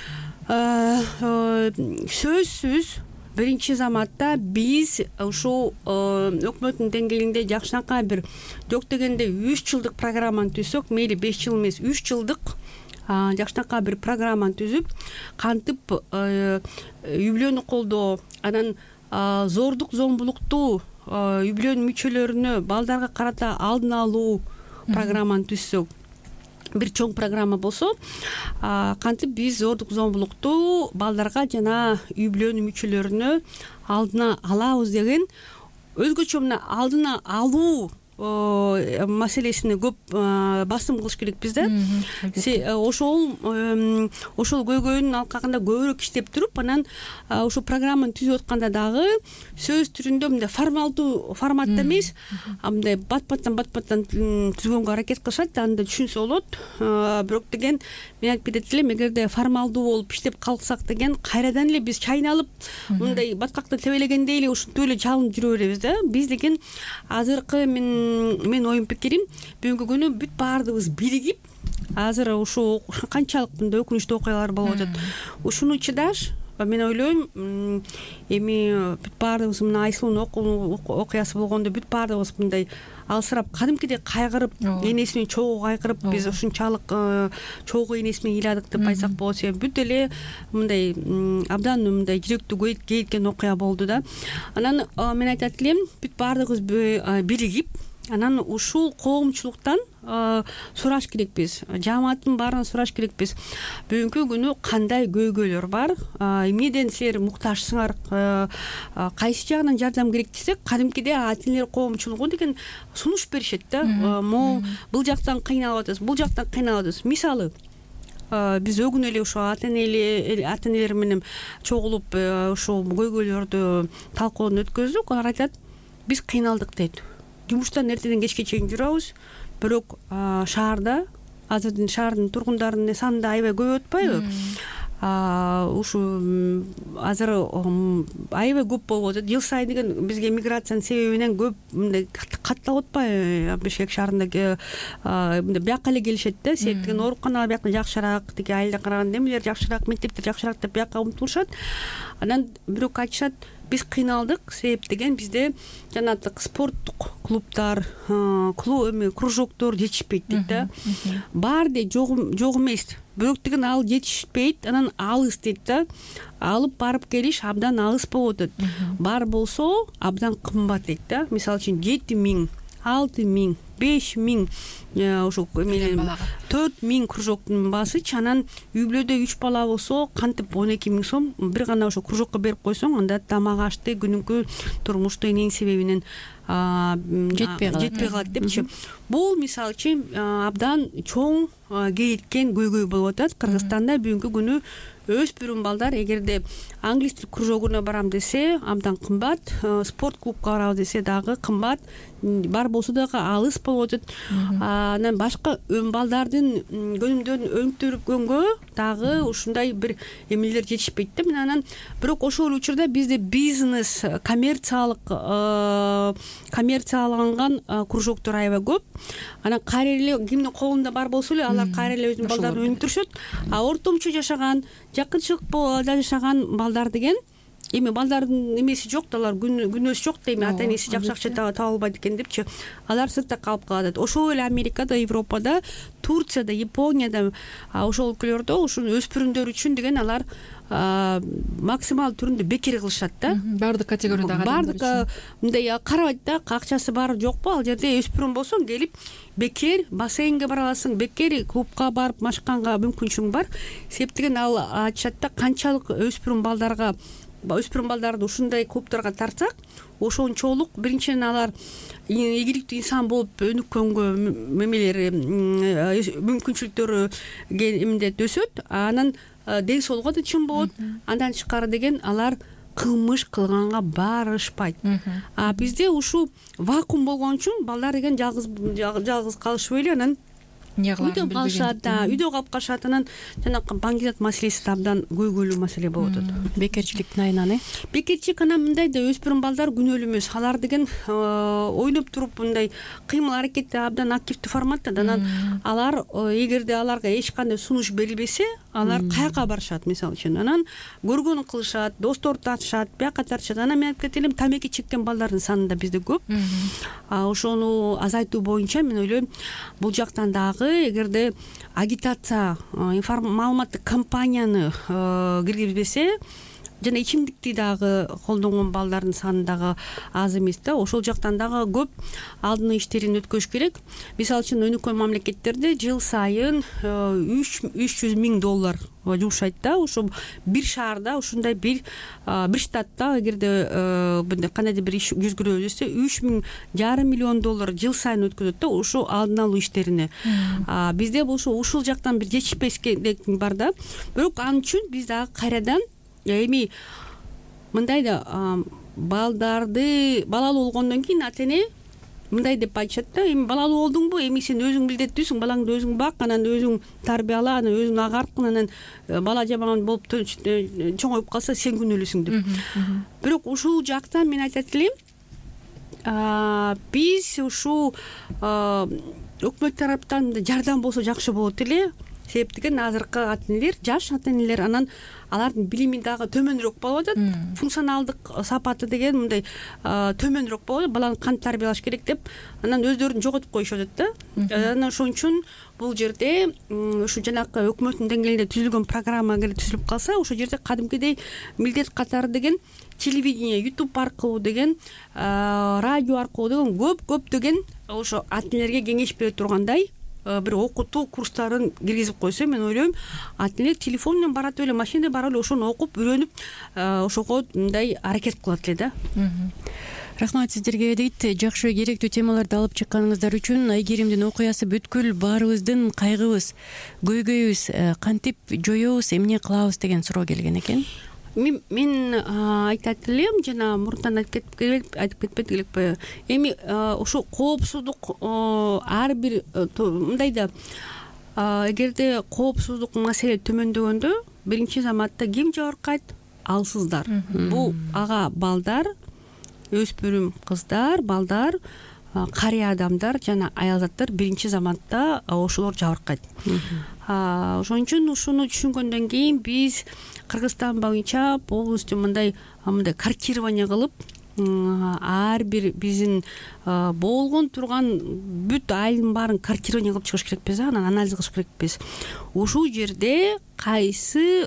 сөзсүз биринчи заматта биз ушул өкмөттүн деңгээлинде жакшынакай бир жок дегенде үч жылдык программаны түзсөк, мейли беш жыл эмес, үч жылдык жакшынакай бир программаны түзүп, кантип үй бүлөнү колдоо, анан зордук зомбулукту үй бүлөнүн мүчөлөрүнө балдарга карата алдын алуу программаны түзсөк, бир чоң программа болсо, кантип биз зордук зомбулукту балдарга жана үй бүлөнүн мүчөлөрүнө алдына алабыз деген өзгөчө мына алдына алуу маселесине көп басым кылыш керекпиз да. Ошол ошол көйгөйдүн алкагында көбүрөөк иштеп туруп, анан ошол программаны түзүп атканда дагы сөз түрүндө мындай формалдуу форматта эмес, мындай бат-баттан бат-баттан түзгөнгө аракет кылышат, анда түшүнсө болот. Бирок деген мен айтып кетет элем, эгерде формалдуу болуп иштеп калсак деген, кайрадан эле биз чайналып, мындай баткакты тебелегендей эле ушинтип эле чалынып жүрө беребиз да. Биз деген азыркы мен мен оюм пикирим, бүгүнкү күнү бүт баардыгыбыз биригип, азыр ушул канчалык мындай өкүнүчтүү окуялар болуп атат. Ушуну чыдаш, мен ойлойм, эми бүт баардыгыбыз мына Айсылуунун окуясы болгондо бүт баардыгыбыз мындай алсырап, кадимкидей кайгырып, энеси менен чогуу кайгырып, биз ушунчалык чогуу энеси менен ыйладык деп айтсак болот. Себеби бүт эле мындай абдан мындай жүрөктү кейиткен окуя болду да. Анан мен айтат элем, бүт баардыгыбыз биригип, анан ушул коомчулуктан сураш керекпиз, жамааттын баарынан сураш керекпиз. Бүгүнкү күнү кандай көйгөйлөр бар, эмнеден силер муктажсыңар, кайсы жагынан жардам керек десек, кадимкидей ата энелер коомчулугу деген сунуш беришет да. Могу бул жактан кыйналып атабыз, бул жактан кыйналып атабыз. Мисалы, биз өгүн эле ошо ата энелер менен чогулуп ошол көйгөйлөрдү талкуудан өткөздүк. Алар айтат, биз кыйналдык дейт. Жумуштан эртеден кечке чейин жүрөбүз, бирок шаарда азырдын шаардын тургундарынын саны да аябай көбөйүп атпайбы? Ушу азыр аябай көп болуп атат. Жыл сайын деген бизге миграциянын себебинен көп мындай катталып атпайбы? Бишкек шаарында мындай бияка эле келишет да. Себеп деген ооруканалар бияка жакшыраак, тиги айылдан караганда эмнелер жакшыраак, мектептер жакшыраак деп бияка умтулушат. Анан бирок айтышат, биз кыйналдык, себеп деген бизде жанагы спорттук клубдар, клуб эме кружоктор жетишпейт дейт да. Бар дейт, жок эмес. Бирок деген ал жетишпейт, анан алыс дейт да. Алып барып келиш абдан алыс болуп атат. Бар болсо абдан кымбат дейт да. Мисалы үчүн жети миң, алты миң, беш миң, ошо төрт миң кружоктун баасычы. Анан үй бүлөдө үч бала болсо кантип он эки миң сом бир гана ошо кружокко берип койсоң, анда тамак ашты, күнүмкү турмушту эненин себебинен жетпей калат депчи. Бул мисалы үчүн абдан чоң кейиткен көйгөй болуп атат. Кыргызстанда бүгүнкү күнү өспүрүм балдар эгерде англис тил кружогуна барам десе абдан кымбат, спорт клубка барабыз десе дагы кымбат, бар болсо дагы алыс болуп атат. Анан башка балдардын көнүмдөрүн өнүктүргөнгө дагы ушундай бир эмелер жетишпейт да. Анан бирок ошол учурда бизде бизнес, коммерциялык коммерцияланган кружоктор аябай көп. Анан кайра эле кимдин колунда бар болсо эле алар кайра эле өзүнүн балдарын өнүктүрүшөт. А ортомчу жашаган, жакынчылык жашаган балдар деген эми балдардын эмеси жок да, алар күнөөсү жок да, эми ата энеси жакшы акча таба албайт экен депчи, алар сыртта калып калат. Ошол эле Америкада, Европада, Турцияда, Японияда ошол өлкөлөрдө ушул өспүрүмдөр үчүн деген алар максимал түрүндө бекер кылышат да. Баардык категориядагы адамдар баардык мындай карабайт да, акчасы бар жокпу, ал жерде өспүрүм болсоң келип бекер бассейнге бара аласың, бекер клубка барып машканга мүмкүнчүлүгүң бар. Себептен ал айтышат да, канчалык өспүрүм балдарга өспүрүм балдарды ушундай клубдарга тартсак, ошончолук биринчиден алар ийгиликтүү инсан болуп өнүккөнгө мемелери мүмкүнчүлүктөрү эмдет өсөт, анан ден соолугу да чың болот. Андан тышкары деген алар кылмыш кылганга барышпайт. А бизде ушул вакуум болгон үчүн балдар деген жалгыз жалгыз калышпай эле анан үйдө калышат да, үйдө калып калышат. Анан жанагы баңгизат маселеси да абдан көйгөйлүү маселе болуп атат. Бекерчиликтин айынан э бекерчилик анан мындай да, өспүрүм балдар күнөөлүү эмес. Алар деген ойноп туруп мындай кыймыл аракетти абдан активдүү форматта. Анан алар эгерде аларга эч кандай сунуш берилбесе, алар каяка барышат мисалы үчүн. Анан көргөнүн кылышат, достору тартышат, бияка тартышат. Анан мен айтып кетелим, тамеки чеккен балдардын саны да бизде көп. Ошону азайтуу боюнча мен ойлойм, бул жактан дагы эгерде агитация, маалыматтык кампанияны киргизбесе, жана ичимдикти дагы колдонгон балдардын саны дагы аз эмес да, ошол жактан дагы көп алдын иштерин өткөзүш керек. Мисалы үчүн өнүккөн мамлекеттерде жыл сайын үч жүз миң доллар жумшайт да, ошо бир шаарда, ушундай бир бир штатта эгерде кандайдыр бир иш жүзгөрө десе, үч миң жарым миллион доллар жыл сайын өткөзөт да, ошо алдын алуу иштерине. Бизде бул ушул жактан бир жетишпестик бар да. Бирок ал үчүн биз дагы кайрадан эми мындай да, балдарды балалуу болгондон кийин ата эне мындай деп айтышат да, эми балалуу болдуңбу, эми сен өзүң милдеттүүсүң, балаңды өзүң бак, анан өзүң тарбияла, анан өзүң агарткын, анан бала жаман болуп чоңоюп калса сен күнөөлүүсүң деп. Бирок ушул жактан мен айтат элем, биз ушул өкмөт тараптан жардам болсо жакшы болот эле. Себептен азыркы ата энелер, жаш ата энелер, анан алардын билими дагы төмөнүрөөк болуп атат. Функционалдык сапаты деген мындай төмөнүрөөк болуп, баланы кантип тарбиялаш керек деп, анан өздөрүн жоготуп коюшуп атат да. Анан ошон үчүн бул жерде ушу жанакы өкмөттүн деңгээлинде түзүлгөн программа эгер түзүлүп калса, ошол жерде кадимкидей милдет катары деген телевидение, YouTube аркылуу деген, радио аркылуу деген көп көп деген ошо ата энелерге кеңеш бере тургандай бир окутуу курстарын киргизип койсо, мен ойлойм, ата энелер телефон менен барат эле, машинада барып эле ошону окуп, үйрөнүп, ошого мындай аракет кылат эле да. Рахмат сиздерге дейт. Жакшы, керектүү темаларды алып чыкканыңыздар үчүн. Айгеримдин окуясы бүткүл баарыбыздын кайгыбыз, көйгөйүбүз. Кантип жоёбуз, эмне кылабыз деген суроо келген экен. Мен айтат элем, жана мурунтан айтып кетпедик элекпи, эми ошо коопсуздук ар бир мындай да, эгерде коопсуздук маселе төмөндөгөндө биринчи заматта ким жабыркайт? Алсыздар. Бул ага балдар, өспүрүм кыздар, балдар, карыя адамдар жана аялзаттар биринчи заматта ошолор жабыркайт. Ошон үчүн ушуну түшүнгөндөн кийин биз Кыргызстан боюнча полностью мындай мындай картирование кылып, ар бир биздин болгон турган бүт айылдын баарын картирование кылып чыгыш керекпиз, анан анализ кылыш керекпиз. Ушул жерде кайсы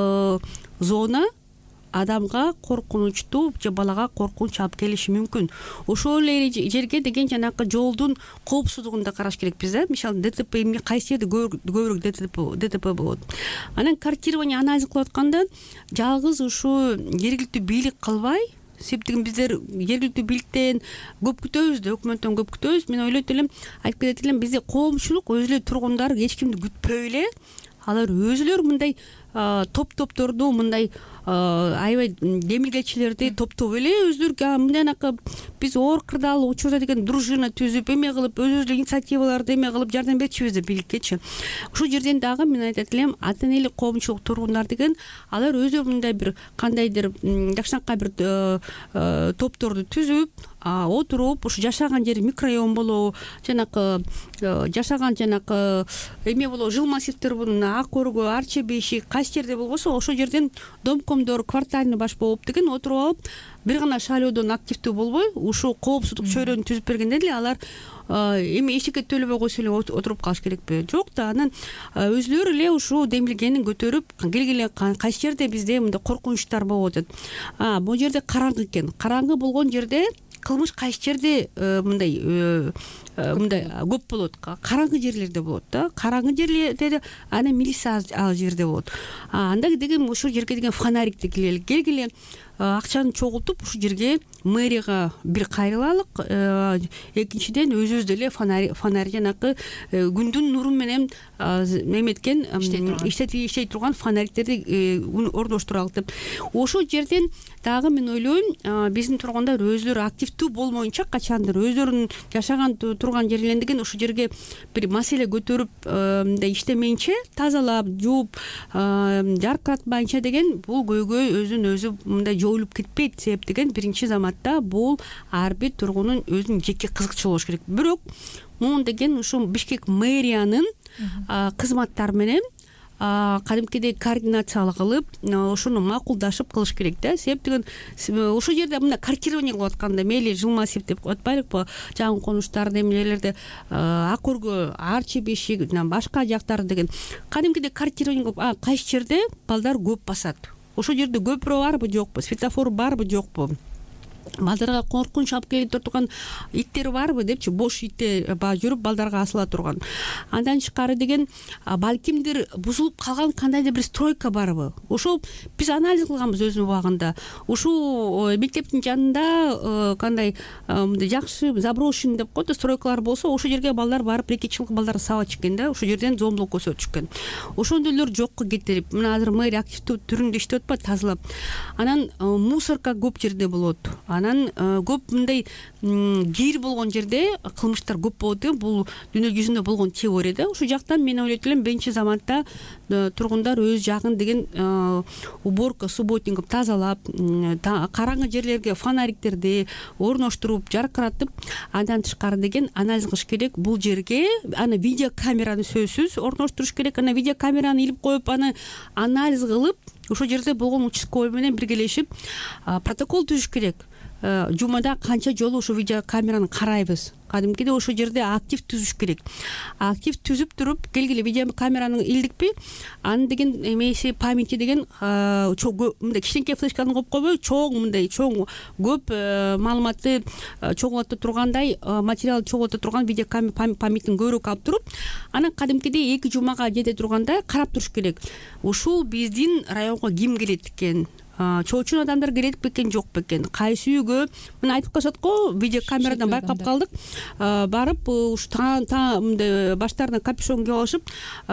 зона адамга коркунучтуу же балага коркунуч алып келиши мүмкүн. Ошол эле жерге деген жанакы жолдун коопсуздугун да караш керекпиз да. Мисалы ДТП эмне кайсы жерде көбүрөөк ДТП болот. Анан картирование анализ кылып атканда жалгыз ушу жергиликтүү бийлик кылбай, себептен биздер жергиликтүү бийликтен көп күтөбүз да, өкмөттөн көп күтөбүз. Мен ойлойт элем, айтып кетет элем, бизде коомчулук өзү эле тургундар эч кимди күтпөй эле, алар өзүлөр мындай топ-топторду, мындай аябай демилгечилерди топтоп эле өздөрү мындайнакы биз оор кырдаал учурда деген дружина түзүп, эме кылып, өзүбүз эле инициативаларды эме кылып жардам берчүбүз да бийликкечи. Ушул жерден дагы мен айтат элем, ата энелик коомчулук тургундар деген алар өзү мындай бир кандайдыр жакшынакай бир топторду түзүп, отуруп, ушу жашаган жери микрорайон болобу, жанакы жашаган жанакы эме болобу, жыл массивдер болобу, ак өргө, арча бешик, кайсы жерде болбосо ошол жерден домкомдор квартальный баш болуп деген отуруп алып бир гана шайлоодон активдүү болбой ушул коопсуздук чөйрөнү түзүп бергенде деле алар эми эчтеке төлөбөй койсо эле отуруп калыш керекпи? Жок да, анан өзүлөрү эле ушул демилгенин көтөрүп келгиле кайсы жерде бизде мындай коркунучтар болуп атат. А бул жерде караңгы экен. Караңгы болгон жерде кылмыш кайсы жерде мындай мындай көп болот? Караңгы жерлерде болот да. Караңгы жерлерде анан милиция ал жерде болот. Анда деген ушул жерге деген фонарикти келгиле келгиле акчаны чогултуп ушул жерге мэрияга бир кайрылалык, экинчиден өзүбүз деле фонарь жанакы күндүн нуру менен эметкен иштей турган фонариктерди орноштуралык деп. Ошол жерден дагы мен ойлойм, биздин тургундар өзүлөрү активдүү болмоюнча качандыр өзүлөрүнүн жашаган турган жерлерин деген ошол жерге бир маселе көтөрүп мындай иштемейинче, тазалап, жууп, жаркыратпайынча деген бул көйгөй өзүн өзү мындай жоюлуп кетпейт. Себеп деген биринчи заматта бул ар бир тургундун өзүнүн жеке кызыкчылыгы болуш керек. Бирок муну деген ушул Бишкек мэриянын кызматтары менен кадимкидей координация кылып, ошону макулдашып кылыш керек да. Себеп деген ошол жерде мына картирование кылып атканда мейли Жылмасев деп атпайлыкпы, жаңы конуштар демелерде Ак өргө, Арчи бешик, башка жактар деген кадимкидей картирование кылып, кайсы жерде балдар көп басат. Ошол жерде көпүрө барбы, жокпу, светофор барбы, жокпу, балдарга коркунуч алып келип турган иттер барбы депчи, бош иттер баа жүрүп балдарга асыла турган. Андан тышкары деген балкимдир бузулуп калган кандайдыр бир стройка барбы? Ошол биз анализ кылганбыз өзүнүн убагында. Ушул мектептин жанында кандай мындай жакшы заброшен деп коет, стройкалар болсо, ошол жерге балдар барып рекетчилик балдар сабак чеккен да, ошол жерден зомбулук көрсөтүшкөн. Ошондойлор жокко кетирип, мына азыр мэрия активдүү түрүндө иштеп атпайбы, тазалап. Анан мусорка көп жерде болот. Анан көп мындай кир болгон жерде кылмыштар көп болот деген бул дүйнө жүзүндө болгон теория да. Ушул жактан мен ойлойт элем, биринчи заматта тургундар өз жагын деген уборка, субботник кылып тазалап, караңгы жерлерге фонариктерди орноштуруп, жаркыратып, андан тышкары деген анализ кылыш керек. Бул жерге аны видеокамераны сөзсүз орноштуруш керек. Аны видеокамераны илип коюп, аны анализ кылып, ошол жерде болгон участковый менен биргелешип протокол түзүш керек. Жумада канча жолу ошо видеокамераны карайбыз. Кадимкидей ошол жерде актив түзүш керек. Актив түзүп туруп, келгиле видеокамераны илдикпи, анын деген эмеси памяти деген мындай кичинекей флешканы коюп койбой, чоң мындай чоң көп маалыматты чогулата тургандай, материал чогулата турган видеокамера памятин көбүрөөк алып туруп, анан кадимкидей эки жумага жете турганда карап туруш керек. Ушул биздин районго ким келет экен? Чоочун адамдар келет бекен, жок бекен? Кайсы үйгө? Мына айтып калышат го, видеокамерадан байкап калдык. Барып ушу мындай баштарына капюшон кийип алышып,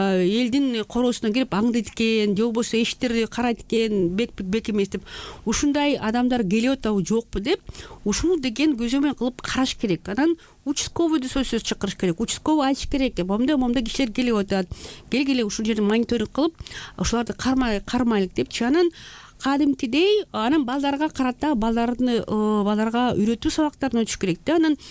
элдин короосуна кирип аңдайт экен, же болбосо эшиктерди карайт экен, бек бек эмес деп. Ушундай адамдар келип атабы, жокпу деп, ушуну деген көзөмөл кылып караш керек. Анан участковыйды сөзсүз чакырыш керек. Участковый айтыш керек, момундай момундай кишилер келип атат. Келгиле ушул жерди мониторинг кылып, ушуларды кармайлык депчи. Анан кадимкидей анан балдарга карата балдарды балдарга үйрөтүү сабактарын өтүш керек да. Анан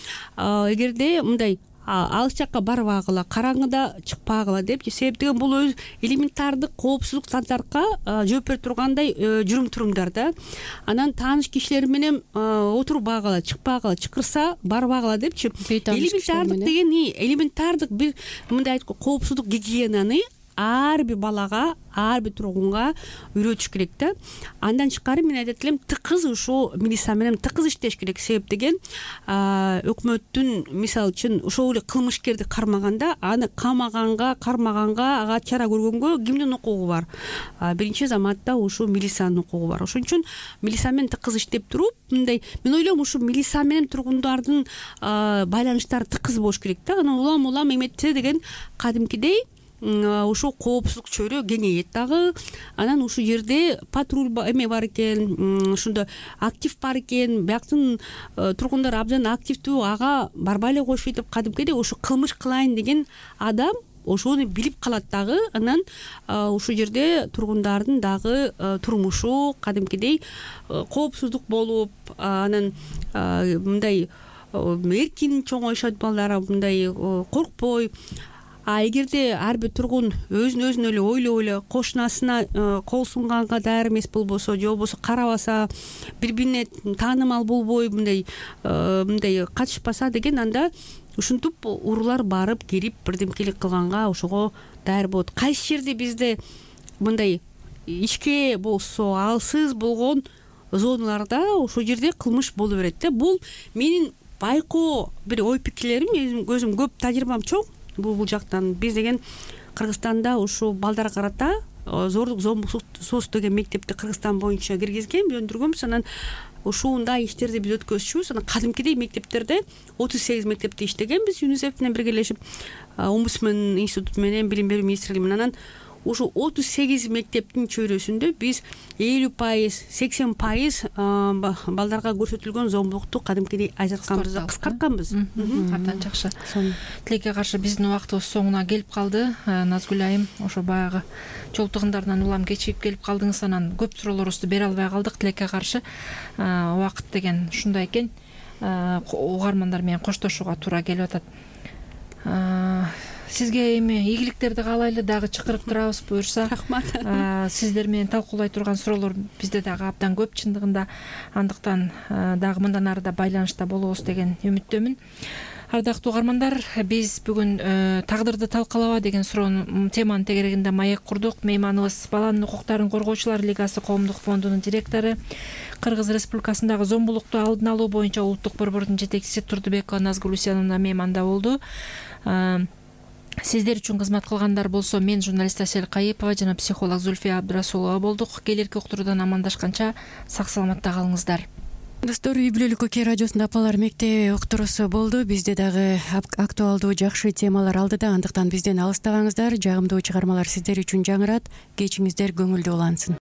эгерде мындай алыс жакка барбагыла, караңгыда чыкпагыла депчи. Себеп деген бул өз элементардык коопсуздук стандартка жооп бере тургандай жүрүм турумдар да. Анан тааныш кишилер менен отурбагыла, чыкпагыла, чакырса барбагыла депчи. Элементардык деген элементардык бир мындай айткы коопсуздук гигиенаны ар бир балага, ар бир тургунга үйрөтүш керек да. Андан тышкары мен айтат элем, тыкыз ушул милиция менен тыкыз иштеш керек. Себеп деген өкмөттүн мисалы үчүн ошол эле кылмышкерди кармаганда, аны камаганга, кармаганга, ага чара көргөнгө кимдин укугу бар? Биринчи заматта ушул милициянын укугу бар. Ошон үчүн милиция менен тыкыз иштеп туруп, мындай мен ойлойм, ушул милиция менен тургундардын байланыштары тыкыз болуш керек да. Анан улам улам эметсе деген кадимкидей ушул коопсуздук чөйрө кеңейет дагы. Анан ушул жерде патруль эме бар экен, ушунда актив бар экен, бияктын тургундар абдан активдүү, ага барбай эле коюш деп кадимкидей ошо кылмыш кылайын деген адам ошону билип калат дагы. Анан ушул жерде тургундардын дагы турмушу кадимкидей коопсуздук болуп, анан мындай эркин чоңоюшат балдар, мындай коркпой. а эгерде ар бир тургун өзүн өзүнө эле ойлоп эле кошунасына кол сунганга даяр эмес болбосо же болбосо карабаса, бири бирине таанымал болбой мындай мындай катышпаса деген, анда ушинтип уруулар барып кирип бирдемкелик кылганга ошого даяр болот. Кайсы жерде бизде мындай ичке болсо алсыз болгон зоналарда ошол жерде кылмыш боло берет да. Бул менин байкоо бир ой пикирлерим, өзүм көп тажрыйбам чоң бул жактан. Биз деген Кыргызстанда ушу балдарга карата зордук зомбулук сос деген мектепти Кыргызстан боюнча киргизген, өндүргөнбүз. Анан ушундай иштерди биз өткөзчүбүз. Анан кадимкидей мектептерде отуз сегиз мектепте иштегенбиз ЮНИСЕФ менен биргелешип, Омбудсмен институту менен, Билим берүү министрлиги менен. Анан ушу отуз сегиз мектептин чөйрөсүндө биз элүү пайыз, сексен пайыз балдарга көрсөтүлгөн зомбулукту кадимкидей ажыратканбыз, кыскартканбыз. Абдан жакшы. Тилекке каршы биздин убактыбыз соңуна келип калды. Назгүл айым, ошо баягы жол тыгындарынан улам кечигип келип калдыңыз, анан көп суроолорубузду бере албай калдык. Тилекке каршы убакыт деген ушундай экен. Угармандар менен коштошууга туура келип атат. Сизге эми ийгиликтерди каалайлы, дагы чакырып турабыз, буюрса. Рахмат. Сиздер менен талкуулай турган суроолор бизде дагы абдан көп чындыгында. Андыктан дагы мындан ары да байланышта болобуз деген үмүттөмүн. Ардактуу угармандар, биз бүгүн тагдырды талкалаба деген суроону, теманын тегерегинде маек курдук. Мейманыбыз Баланын укуктарын коргоочулар лигасы коомдук фондунун директору, Кыргыз Республикасындагы зомбулукту алдын алуу боюнча улуттук борбордун жетекчиси Турдубекова Назгүл Усеновна мейманда болду. Сиздер үчүн кызмат кылгандар болсо, мен журналист Асель Кайыпова жана психолог Зульфия Абдрасулова болдук. Келерки уктуруудан амандашканча сак саламатта калыңыздар. Достор, үй бүлөлүк Окей радиосунда апалар мектеби уктуруусу болду. Бизде дагы актуалдуу жакшы темалар алдыда, андыктан бизден алыстабаңыздар. Жагымдуу чыгармалар сиздер үчүн жаңырат. Кечиңиздер көңүлдүү улансын.